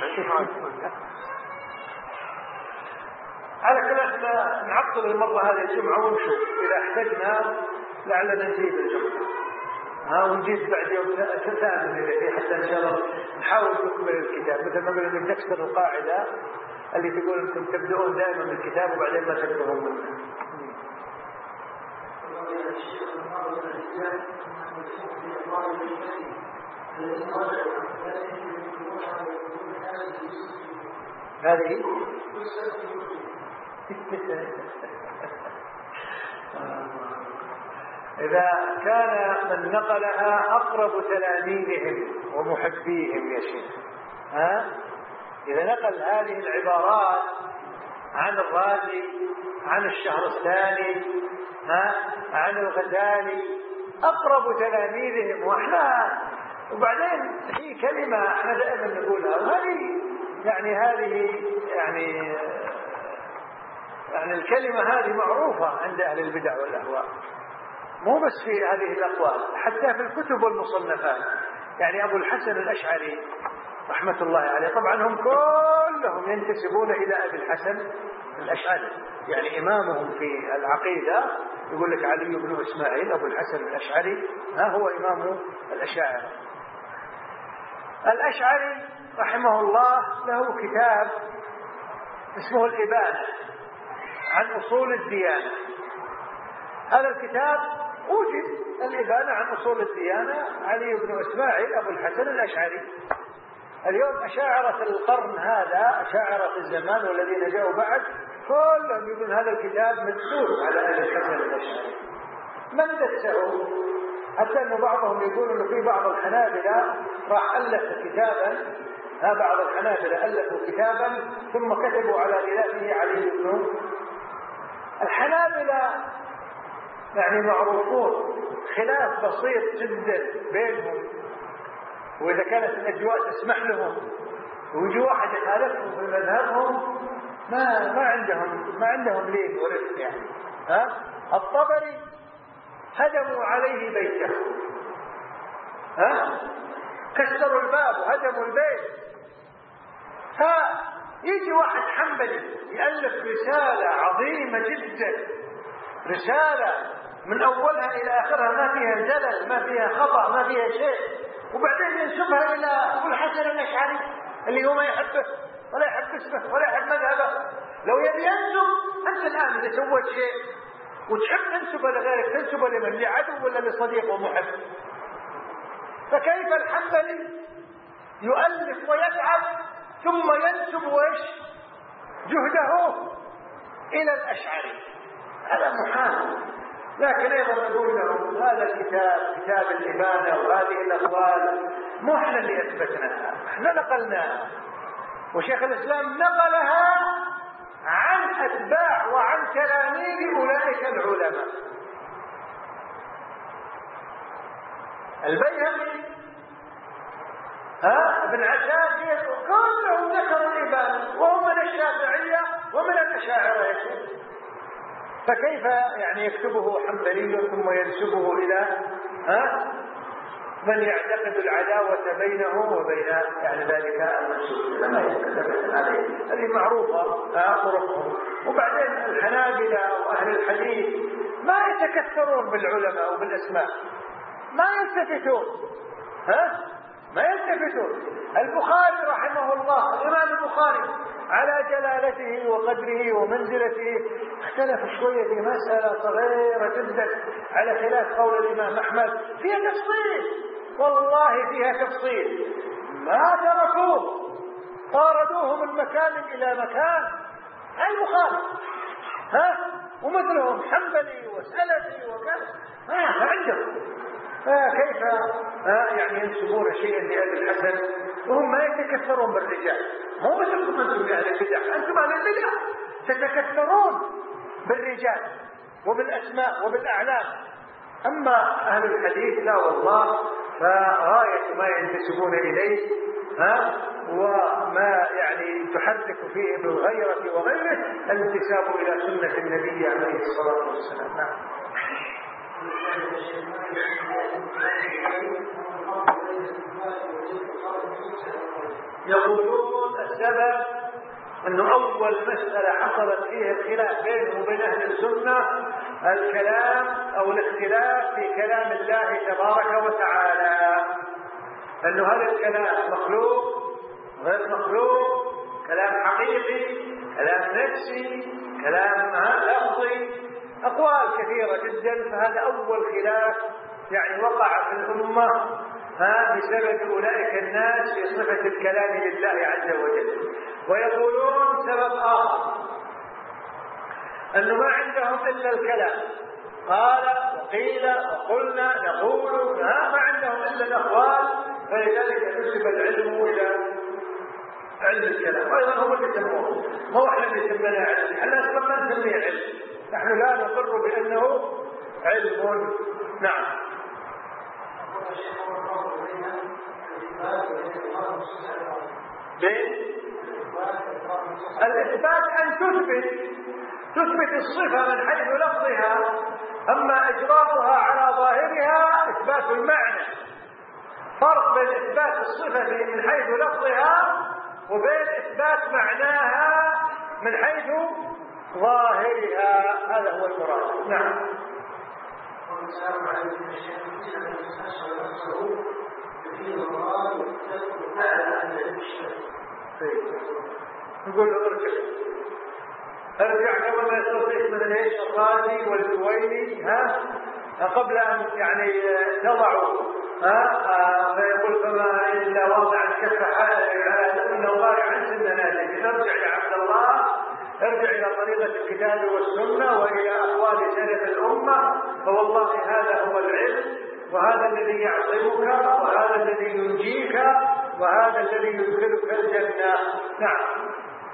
على كل احنا نعطل المرة هذه الجمعة ونشوف إذا احتجنا لعلنا نجيب الجمعة ونجيب بعد يوم ثامن إذا حتى إن شاء الله نحاول نكمل الكتاب. مثل ما قلنا نكسر القاعدة اللي تقول أنتم تبدؤون دائما بالكتاب وبعدين ما تبدؤون منه. هذه إذا كان من نقلها أقرب تلاميذهم ومحبيهم يا شيخ، إذا نقل هذه العبارات عن الرازي، عن الشهرستاني، عن الغزالي، أقرب تلاميذهم، وبعدين في كلمة احنا دائما نقولها، وهذه يعني الكلمة هذه معروفة عند أهل البدع والأهواء، مو بس في هذه الأقوال، حتى في الكتب والمصنفات. يعني أبو الحسن الأشعري رحمة الله عليه، طبعا هم كلهم ينتسبون إلى أبي الحسن الأشعري، يعني إمامهم في العقيدة يقول لك علي بن إسماعيل أبو الحسن الأشعري، هو إمام الأشاعرة. الأشعري رحمه الله له كتاب اسمه الإبانة عن أصول الديانة. هذا الكتاب وجد، الإبانة عن أصول الديانة، علي بن إسماعيل أبو الحسن الأشعري. اليوم أشاعرة القرن هذا، أشاعرة الزمان والذين جاءوا بعد، كلهم يقولون هذا الكتاب مدسوس على أبي الحسن الأشعري. من دسه؟ حتى أن بعضهم يقول أنه في بعض الحنابلة راح ألف كتابا، بعض الحنابلة ألفوا كتابا ثم كتبوا على غلافه علي بن. الحنابلة يعني معروفون خلاف بسيط جدا بينهم، وإذا كانت الأجواء تسمح لهم ويجي واحد يخالفهم في مذهبهم ما عندهم لين ورفق يعني. الطبري هدموا عليه بيته، كسروا الباب وهدموا البيت. فيجي واحد حنبلي يألف رسالة عظيمة جدا، رسالة من أولها إلى آخرها ما فيها زلل، ما فيها خطأ، ما فيها شيء، وبعدين ينسبها إلى أبو الحسن الأشعري اللي هو ما يحبه ولا يحب اسمه ولا يحب مذهبه. لو يبي ينسب، أنت الآن إذا سويت شيء وتحب تنسبه لغيرك، تنسبه لمن؟ لعدو ولا لصديق ومحب؟ فكيف الحنبلي يؤلف ويتعب ثم ينسب جهده إلى الأشعري؟ هذا محال. لكن أيضا نقول لهم هذا الكتاب، كتاب الإبانة، وهذه الأقوال مو احنا اللي أثبتناها، احنا نقلناها، وشيخ الإسلام نقلها عن أتباع وعن تلاميذ أولئك العلماء. البيهقي، ابن عساكر، كلهم ذكروا الإبانة، وهم من الشافعية ومن الأشاعرة. فكيف يعني يكتبه حنبلي ثم ينسبه إلى من يعتقد العداوة بينه وبين يعني ذلك المنسوب؟ لما يتكلم عليه، هذه معروفة طرقهم. وبعدين الحنابلة وأهل الحديث ما يتكثرون بالعلماء وبالأسماء، ما يلتفتون، ما يلتفتون. البخاري رحمه الله، الإمام البخاري على جلالته وقدره ومنزلته اختلف شوية في مسألة صغيرة جدا على خلاف قول الإمام أحمد، فيها تفصيل، والله فيها تفصيل، ما تركوه، طاردوه من مكان إلى مكان. البخاري ومثلهم حنبلي وسلفي وكذا، ما عندهم. فكيف يعني ينسبون شيئا لأبي الحسن وهم ما يتكثرون بالرجال؟ مو بس انتم أهل البدع، انتم أهل البدع تتكثرون بالرجال وبالأسماء وبالأعلام. أما أهل الحديث لا والله، فغاية ما ينتسبون إليه وما يعني تحرك فيه بالغيرة وغيره الانتساب إلى سنة النبي عليه الصلاة والسلام. يقولون السبب أنه أول مسألة حصلت فيها الخلاف بينه وبين أهل السنة الكلام أو الاختلاف في كلام الله تبارك وتعالى، أنه هذا الكلام مخلوق غير مخلوق، كلام حقيقي، كلام نفسي، كلام لفظي، أقوال كثيرة جدا. فهذا أول خلاف يعني وقع في الأمة بسبب أولئك الناس في صفة الكلام لله عز وجل. ويقولون سبب آخر، أنه ما عندهم إلا الكلام قال وقيل وقلنا نقول ما عندهم إلا الأقوال، فلذلك نسب العلم إلى علم الكلام. وأيضا هم اللي يسموه، ما هو احنا اللي يسمينا علم، احنا أصلا ما نسميه علم، نحن لا نقر بأنه علم. نعم. الإثبات أن تثبت الصفة من حيث لفظها، أما إجراءها على ظاهرها إثبات المعنى. فرق بين إثبات الصفة من حيث لفظها وبين إثبات معناها من حيث ظاهرها، هذا هو المراد. نعم. نقول ارجع قبل ما يستطيع مثل ايش الرازي والجويني قبل ان يعني تضعوا فيقول فما الا وضع الكف انه ضارع سن نادم. ارجع يا عبد الله، ارجع الى طريقه الكتاب والسنه والى اقوال سلف الامه، فوالله هذا هو العلم، وهذا الذي يعصمك، وهذا الذي ينجيك، وهذا الذي يدخلك الجنه. نعم.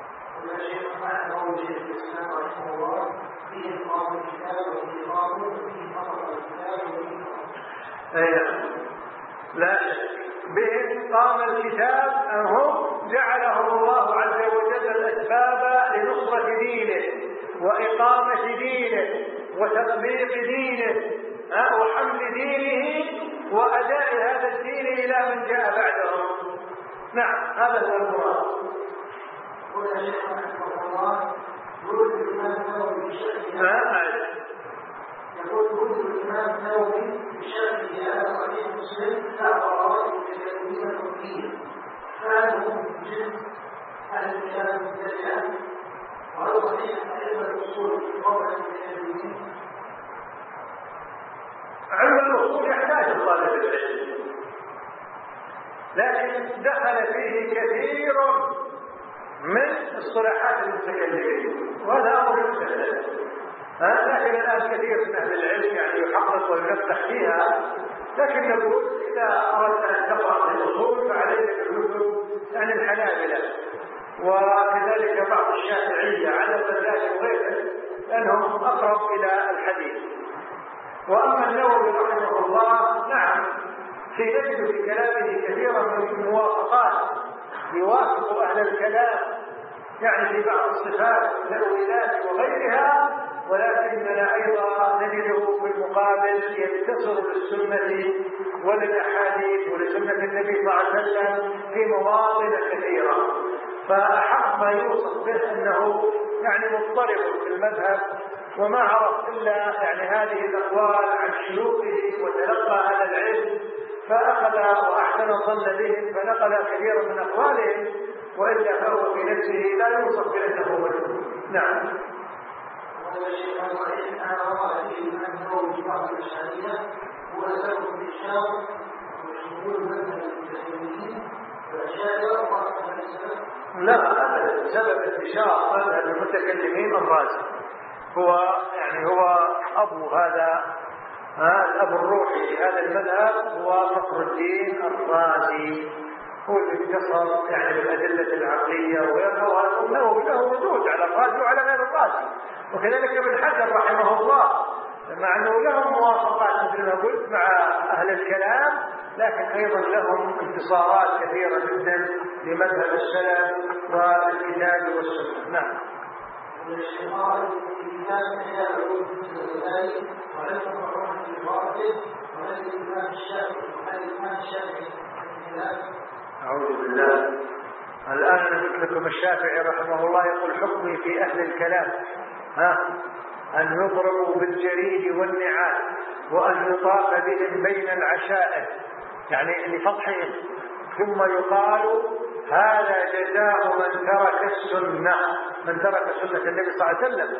لا شك بهم قام الكتاب أنهم جعلهم الله عز وجل الأسباب لنصرة دينه وإقامة دينه وتطبيق دينه وحمل دينه وأداء هذا الدين إلى من جاء بعدهم. نعم، هذا هو المراد. يقول كل الإمام النووي بشرح هذا صحيح مسلم لا ضرورات المتكلمين الحكمية، فهذا هو جنس أهل الكلام المبتدعة، وهو صحيح علم الأصول في موضع المتكلمين. علم الأصول يحتاج طالب العلم، لكن دخل فيه كثير من اصطلاحات المتكلمين، وهذا أمر يستهدف. لكن الآن كثير من أهل العلم يعني يحقق ويفتح فيها، لكن نقول إذا أردت أن تقرأ في الأصول فعليك بالكتب عن الحنابلة وكذلك بعض الشافعية على المذاهب وغيره، لأنهم أقرب إلى الحديث. وأما النووي رحمه الله نعم نجد في كلامه كثيرا من الموافقات، يوافق أهل الكلام يعني في بعض الصفات والتأويلات وغيرها، ولكننا أيضا نجده في المقابل ينتصر للسنة وللأحاديث ولسنة النبي صلى الله عليه وسلم في مواطن كثيرة. فأحق ما يوصف به أنه يعني مضطرب في المذهب، وما عرف إلا يعني هذه الأقوال عن شيوخه وتلقى هذا العلم فأخذ وأحسن الظن بهم فنقل كثيرا من أقوالهم، وإلا فهو في نفسه لا يوصف بأنه مجنون. نعم. وهذا الشيء صحيح أنا أرى فيه أنه في بعض الأشعرية هو سبب الإشارة وشمول مذهب المتكلمين والأشاعرة وأصحاب السلف. لا، سبب انتشار مذهب المتكلمين الرازي هو يعني هو أبو هذا الأب الروحي لهذا المذهب هو فخر الدين الرازي، هو اللي انتصر يعني بالأدلة العقلية وغيرها، وأنه له وجود على الرازي وعلى غير الرازي. وكذلك ابن حجر رحمه الله مع أنه لهم موافقات مثل ما قلت مع أهل الكلام، لكن أيضا لهم انتصارات كثيرة جدا لمذهب السلف والكتاب والسنة. نعم. والشيطان في كتاب حياة الغزالي ولكن الروح في الواقع ولكن الإمام الشافعي أعوذ بالله. الآن قلت لكم الشافعي رحمه الله يقول حكمي في أهل الكلام أن يضربوا بالجريد والنعال وأن يطاف بهم بين العشائر يعني لفضحهم، ثم يقال هذا جزاء من ترك السنة، من ترك سنة النبي صلى الله عليه وسلم.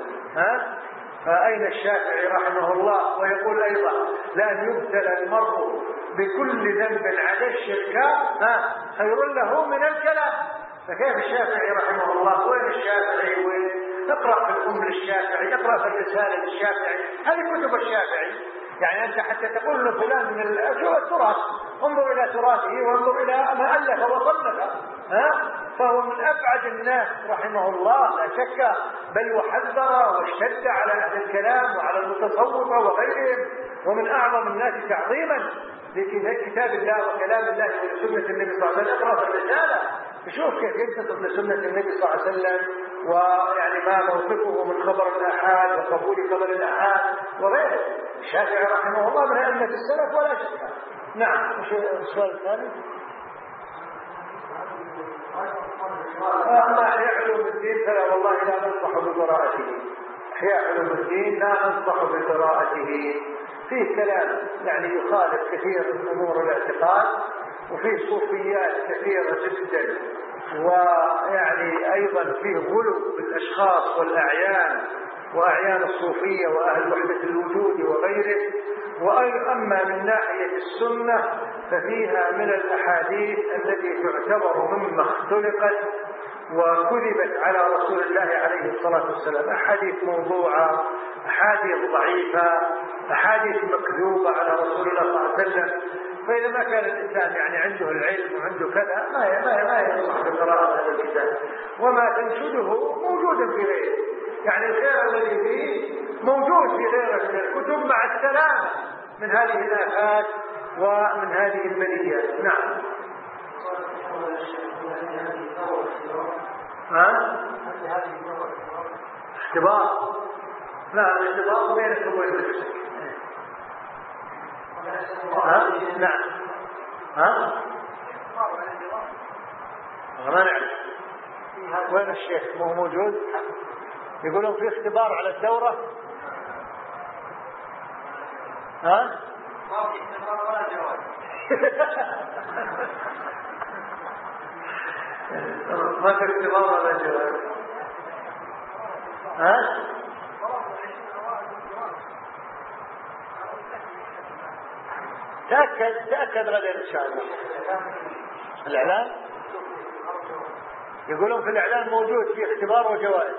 فأين الشافعي رحمه الله؟ ويقول أيضا لأن يبتلى المرء بكل ذنب على الشرك خير له من الكلام. فكيف الشافعي رحمه الله؟ وين الشافعي اقرأ في الأم للشافعي، اقرأ في الرسالة للشافعي، هذه كتب الشافعي. يعني أنت حتى تقول له فلان من التراث، انظر إلى تراثه وانظر إلى ما ألف وصنف، فهو من أبعد الناس رحمه الله لا شك، بل وحذر واشتد على أهل الكلام وعلى المتصوفة وغيرهم، ومن أعظم الناس تعظيما لكتاب الله وكلام الله وسنة النبي صلى الله عليه وسلم. اقرأ الرسالة شوف كيف ينتصر لسنة النبي صلى الله عليه وسلم، ويعني ما موقفه من خبر الآحاد وقبول خبر الآحاد وغيره. الشافعي رحمه الله من أئمة السلف ولا شك. نعم. وش السؤال الثاني؟ أما أحياء علوم الدين فلا والله لا ننصح بقراءته. أحياء علوم الدين لا ننصح بقراءته، فيه كلام يعني يخالف كثير من أمور الاعتقاد، وفيه صوفيات كثيرة جدا، ويعني أيضا فيه غلو بالأشخاص والأعيان وأعيان الصوفية وأهل وحدة الوجود وغيره. وأما من ناحية السنة ففيها من الأحاديث التي تعتبر مما اختلقت وكذبت على رسول الله عليه الصلاة والسلام، أحاديث موضوعة، أحاديث ضعيفة، أحاديث مكذوبة على رسول الله صلى الله عليه وسلم. فإذا ما كان الإنسان يعني عنده العلم وعنده كذا ما ينصح بقراءة هذا الكتاب. وما تنشده موجود في غيره، يعني الخير الذي فيه موجود في غيره من الكتب، مع السلامة من هذه الآفات ومن هذه البليات. نعم. اختبار؟ لا، الاختبار بينك وبين نفسك. نعم. ما نعرف وين الشيخ، مو موجود؟ يقولون في اختبار على الدورة. ما في اختبار ولا جواب. ما في اختبار ولا جواب. تأكد غدا إن شاء الله. الإعلان يقولون في الإعلان موجود في اختبار وجوائز.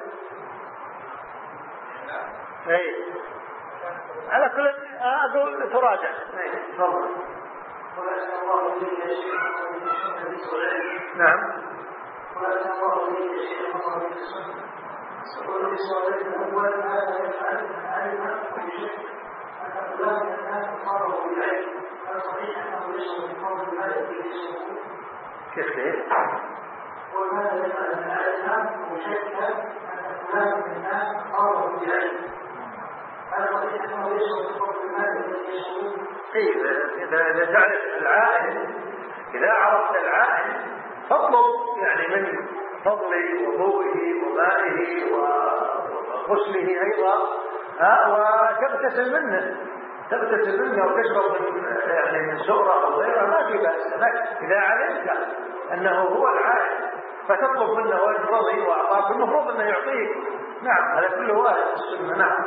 أي على كل أقول تراجع. تفضل. نعم. كيف كيف؟ وماذا يفعل العالم مشكلا أن فلان من الناس قالوا بالعلم؟ هذا صحيح أنه يشرب بفضل المال الذي يشربون؟ إذا تعرف العائل، إذا عرفت العائل فاطلب يعني من فضل وضوئه ومائه وغسله أيضا، وتغتسل منه وتشرب من سؤره أو غيره، ما في بأس لك إذا علمت أنه هو العائل، فتطلب منه ويرضي وأعطاك، المفروض أنه يعطيك. نعم، هذا كله وارد في السنة. نعم.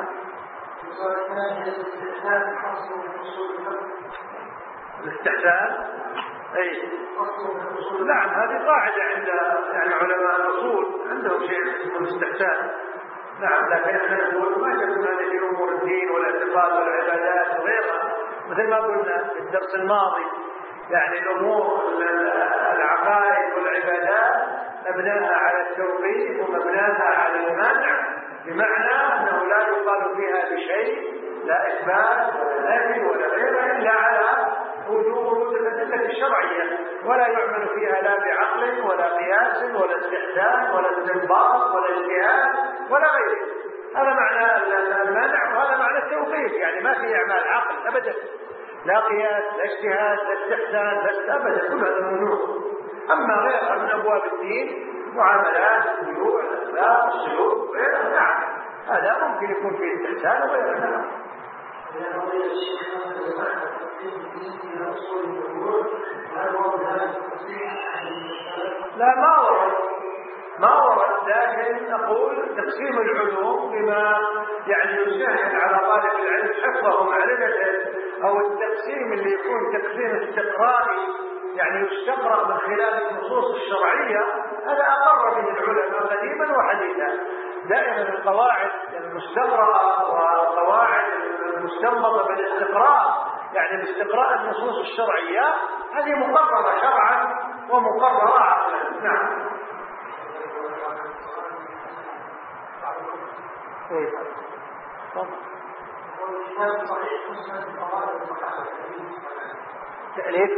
الاستحسان أي نعم، هذه قاعدة عند يعني علماء الأصول، عندهم شيء اسمه الاستحسان. نعم، لكن احنا نقول ما تكون هذه في أمور الدين والاعتقاد والعبادات وغيرها، مثل ما قلنا في الدرس الماضي، يعني الأمور العقائد والعبادات مبناها على التوقيف ومبناها على المنع، بمعنى أنه لا يقال فيها بشيء، لا إثبات ولا نفي ولا غيره، إلا على وجود الأدلة الشرعية، ولا يعمل فيها لا بعقل ولا قياس ولا استحسان ولا استنباط ولا اجتهاد ولا غيره. هذا معنى المنع، وهذا معنى التوقيف، يعني ما في أعمال عقل أبدا، لا قياس لا اجتهاد لا استحسان لا أبدا، كل هذا ممنوع. أما غيرها من أبواب الدين، معاملات، بيوع، الأسباب، السلوك غيرها، نعم هذا ممكن يكون فيه استحسان وغيره. نعم. لا ما ورد، لكن نقول تقسيم العلوم بما يعني يسهل على طالب العلم حفظه ومعرفته، او التقسيم اللي يكون تقسيم استقرائي يعني يستقرأ من خلال النصوص الشرعية، هذا أقر به العلماء قديما وحديثا. دائما القواعد المستقرأة والقواعد المستنبطة بالاستقراء، يعني باستقراء النصوص الشرعية، هذه مقررة شرعا ومقررة عقلا. نعم. تأليف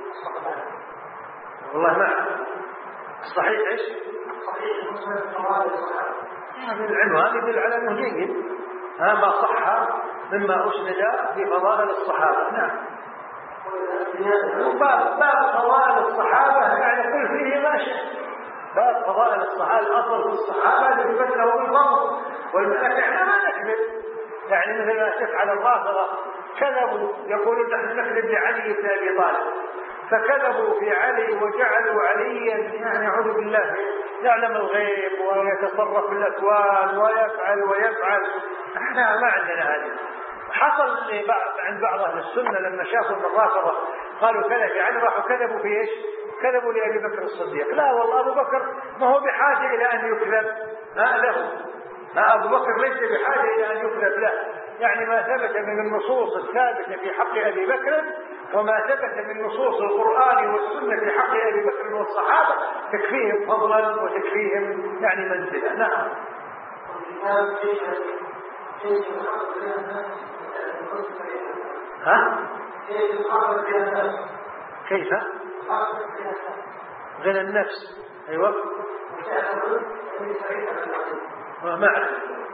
والله ما الصحيح ايش؟ صحيح مسند فضائل الصحابة. هذا العنوان يدل على انه جيد، ما صح مما اسند في فضائل الصحابه. نعم. باب فضائل الصحابه يعني كل فيه ما شئت. باب فضائل الصحابه الاصل في الصحابه يثبت له بالفضل والملك. احنا ما نكذب، يعني مثل ما تفعل الرافضه كذبوا يقولون نحن نكذب لعلي بن ابي طالب، فكذبوا في علي وجعلوا عليا يعني اعوذ بالله يعلم الغيب ويتصرف في الاكوان ويفعل. احنا ما عندنا هذه. حصل عند بعض اهل السنه لما شافوا الرافضه قالوا كذا في علي راحوا كذبوا في ايش؟ كذبوا لابي بكر الصديق. لا والله ابو بكر ما هو بحاجه الى ان يكذب له. أبو بكر ليس بحاجة إلى أن يكذب له، يعني ما ثبت من النصوص الثابتة في حق أبي بكر وما ثبت من نصوص القرآن والسنة في حق أبي بكر والصحابة تكفيهم فضلا وتكفيهم يعني منزلة. نعم. كيف؟ غنى النفس. أيوة. ما أعرف.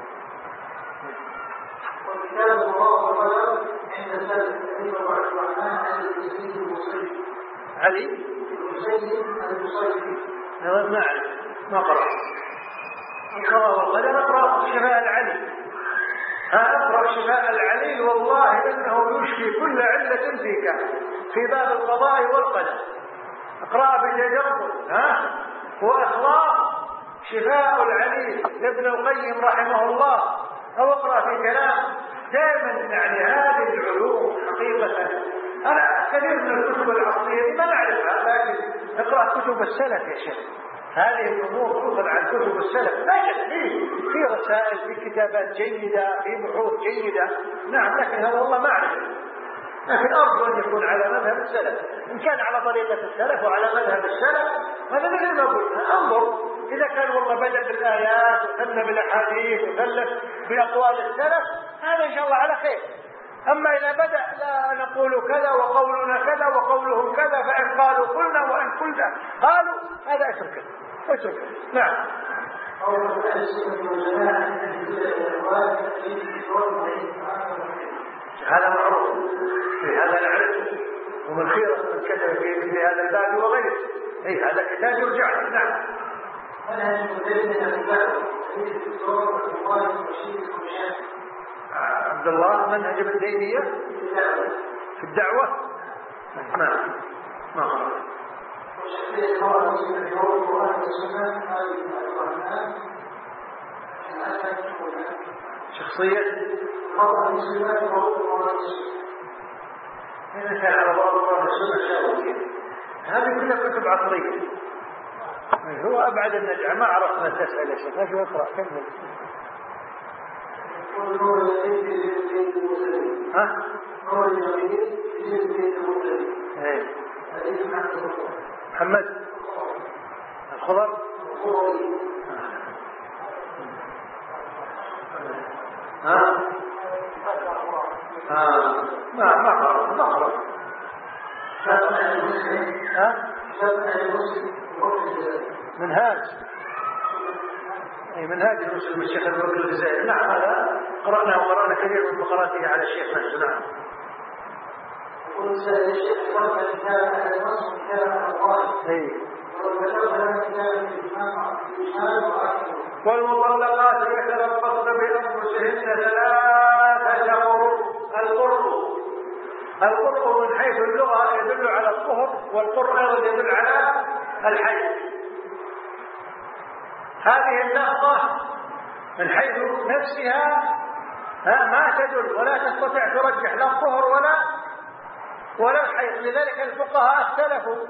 وكتاب الله والقلم عند سلف النبي صلى الله عليه وسلم علي المصيب. ما أعرف، ما قرأ. القراءة والقلم أقرأ شفاء العلي. أقرأ شفاء العليل والله إنه يشفي كل علة فيك في باب القضاء والقدر. اقرأ بتدبر وأخلاق شفاء العليل لابن القيم رحمه الله، أو اقرأ في كلام دائما. يعني هذه العلوم حقيقة أنا كثير من الكتب العصرية ما نعرفها، لكن اقرأ كتب السلف يا شيخ. هذه الأمور تؤخذ عن كتب السلف، لا شك في رسائل، في كتابات جيدة، في بحوث جيدة. نعم، لكن هذا والله ما أعرف. لكن أرجو أن يكون على مذهب السلف. إن كان على طريقة السلف وعلى مذهب السلف هذا مثل ما قلنا. انظر إذا كان والله بدأ بالآيات وثنى بالأحاديث وثلث بأقوال السلف، هذا إن شاء الله على خير. أما إذا بدأ لا نقول كذا وقولنا كذا وقولهم كذا، فإن قالوا قلنا وإن قلنا قالوا، هذا اتركه. نعم. هذا معروف، في هذا نعرف، ومن خير من كتب في مثل هذا الباب وغيره. هذا كتاب يرجع له. نعم. عبد الله منهج ابن تيمية في الدعوة. نعم. شخصية هنا كان على بعض الله السنة هذه كلها كتب عصرية. هو أبعد النجعة، ما عرفنا تسأل يا شيخ. نجي اقرأ كمل. محمد الخضر. ما قرأ. منهاج المسلم الشيخ الوكيل الجزائري. نعم، هذا قرأنا كثير من فقراته على الشيخ نفسه. نعم. والمطلقات يتربصن بأنفسهن 3 قروء. القرء من حيث اللغة يدل على الطهر، والقرء أيضا يدل على الحيض. هذه اللفظة من حيث نفسها ما تدل ولا تستطيع ترجح لا الطهر ولا الحيض. لذلك الفقهاء اختلفوا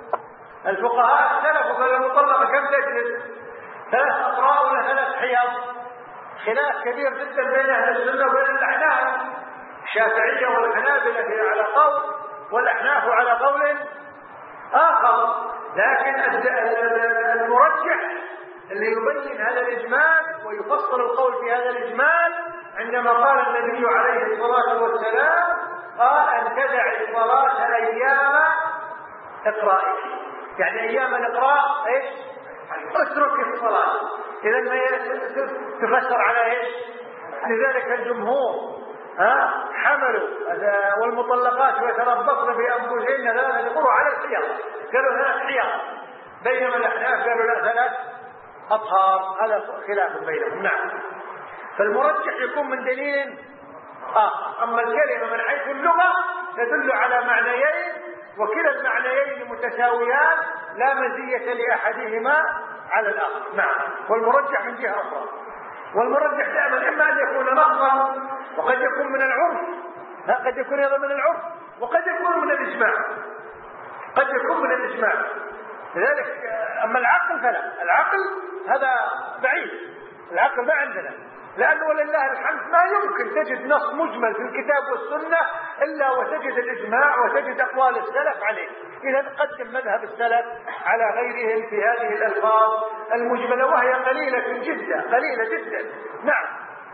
فالمطلقة كم تجلد؟ 3 أقراء ولا 3 حيض؟ خلاف كبير جدا بين أهل السنة وبين الأحناف. الشافعية والحنابلة على قول والأحناف على قول آخر، لكن المرجح اللي يبين هذا الإجمال ويفصل القول في هذا الإجمال عندما قال النبي عليه الصلاة والسلام قال أن تدع الصلاة أيام إقرائك، يعني أيام الإقراء إيش؟ اترك الصلاة. إذا ما تفسر على إيش؟ لذلك الجمهور حملوا والمطلقات يتربصن بأنفسهن 3 قروء على الحيض، قالوا 3 حيض، بينما الأحناف قالوا لا 3 أطهار. هذا خلاف بينهم. نعم. فالمرجح يكون من دليل آخر. أما الكلمة من حيث اللغة تدل على معنيين، وكلا المعنيين متساويان لا مزية لأحدهما على الآخر. نعم. والمرجح من جهة أخرى. والمرجح دائما إما أن يكون نصا وقد يكون من العرف، قد يكون أيضا من العرف وقد يكون من الإجماع، قد يكون من الإجماع. لذلك أما العقل فلا، العقل هذا بعيد، العقل ما عندنا، لأنه ولله الحمد ما يمكن تجد نص مجمل في الكتاب والسنة إلا وتجد الإجماع وتجد أقوال السلف عليه. إذا قدم مذهب السلف على غيرهم في هذه الألفاظ المجملة وهي قليلة جدا، قليلة جدا. نعم.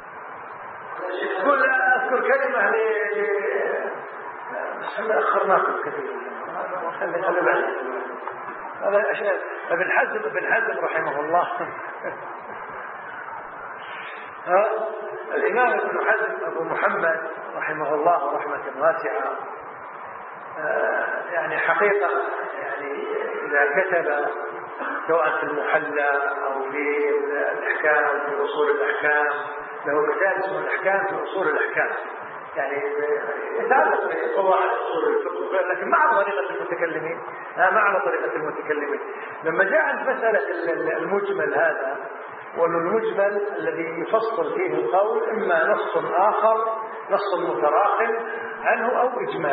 قل أذكر كلمة أخرناكم كثير، خلي بعد هذا ابن حزم رحمه الله. الإمام ابن حزم أبو محمد رحمه الله رحمة واسعة، يعني حقيقة يعني إذا كتب سواء في المحلى أو في الأحكام أو في أصول الأحكام، له كتاب اسمه الأحكام في أصول الأحكام، يعني يتعلق بقواعد أصول الفقه، لكن ما على طريقة المتكلمين، ما على طريقة المتكلمين. لما جاء مسألة المجمل هذا، والمجمل الذي يفصل فيه القول إما نص آخر، نص متراخم عنه أو إجماع،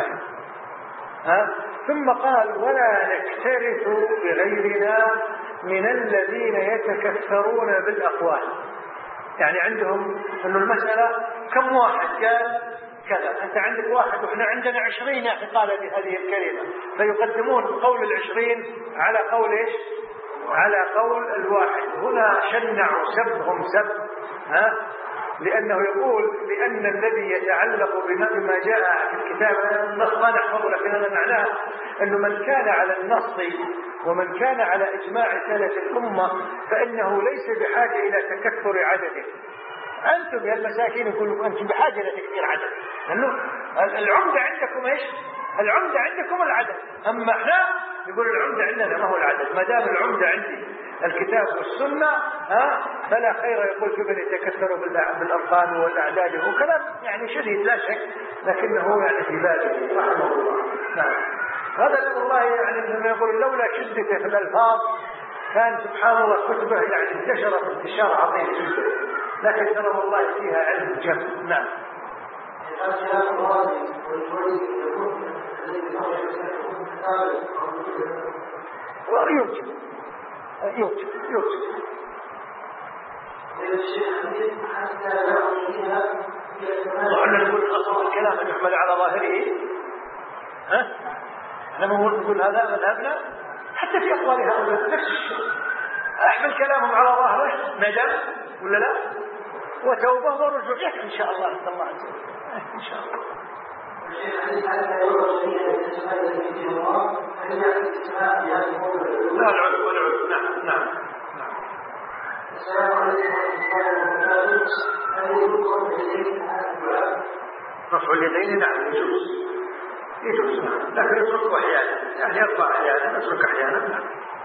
ثم قال ولا نكترث بغيرنا من الذين يتكثرون بالأقوال. يعني عندهم أن المسألة كم واحد قال كذا، أنت عندك واحد وإحنا عندنا 20 قال بهذه الكلمة، فيقدمون قول 20 على قول إيش؟ على قول الواحد. هنا شنعوا سبهم سب، لأنه يقول لأن الذي يتعلق بما جاء في الكتاب النص ما نحفظه، لكن هذا معناه أنه من كان على النص ومن كان على إجماع سلف الأمة فإنه ليس بحاجة إلى تكثر عدده. أنتم يا المساكين يقولون أنتم بحاجة إلى تكثير عدد، لأنه العمدة عندكم إيش؟ العمدة عندكم العدد، أما إحنا يقول العمدة عندنا ما هو العدد. ما دام العمدة عندي الكتاب والسنة فلا خير يقول في من يتكثروا بالأرقام والأعداد. هو كلام يعني شديد لا شك، لكنه يعني في باله رحمه الله. نعم. هذا والله يعني لما يقول لولا شدته في الألفاظ كان سبحان الله كتبه يعني انتشرت انتشار عظيم جدا، لكن ترى والله فيها علم جم. نعم. يوجد وعندنا نقول أصل الكلام أن يحمل على ظاهره، لما نقول هذا مذهبنا حتى في أقوال هؤلاء نفس الشيء، أحمل كلامهم على ظاهره ندم ولا لا، وتوبة ورجوع إن شاء الله. نسأل الله عز وجل إن شاء الله. لا العلو والعلو. نعم نعم نعم. رفع اليدين نعم يجوز، نعم، لكن يترك أحيانا، يعني يرفع أحيانا يترك أحيانا.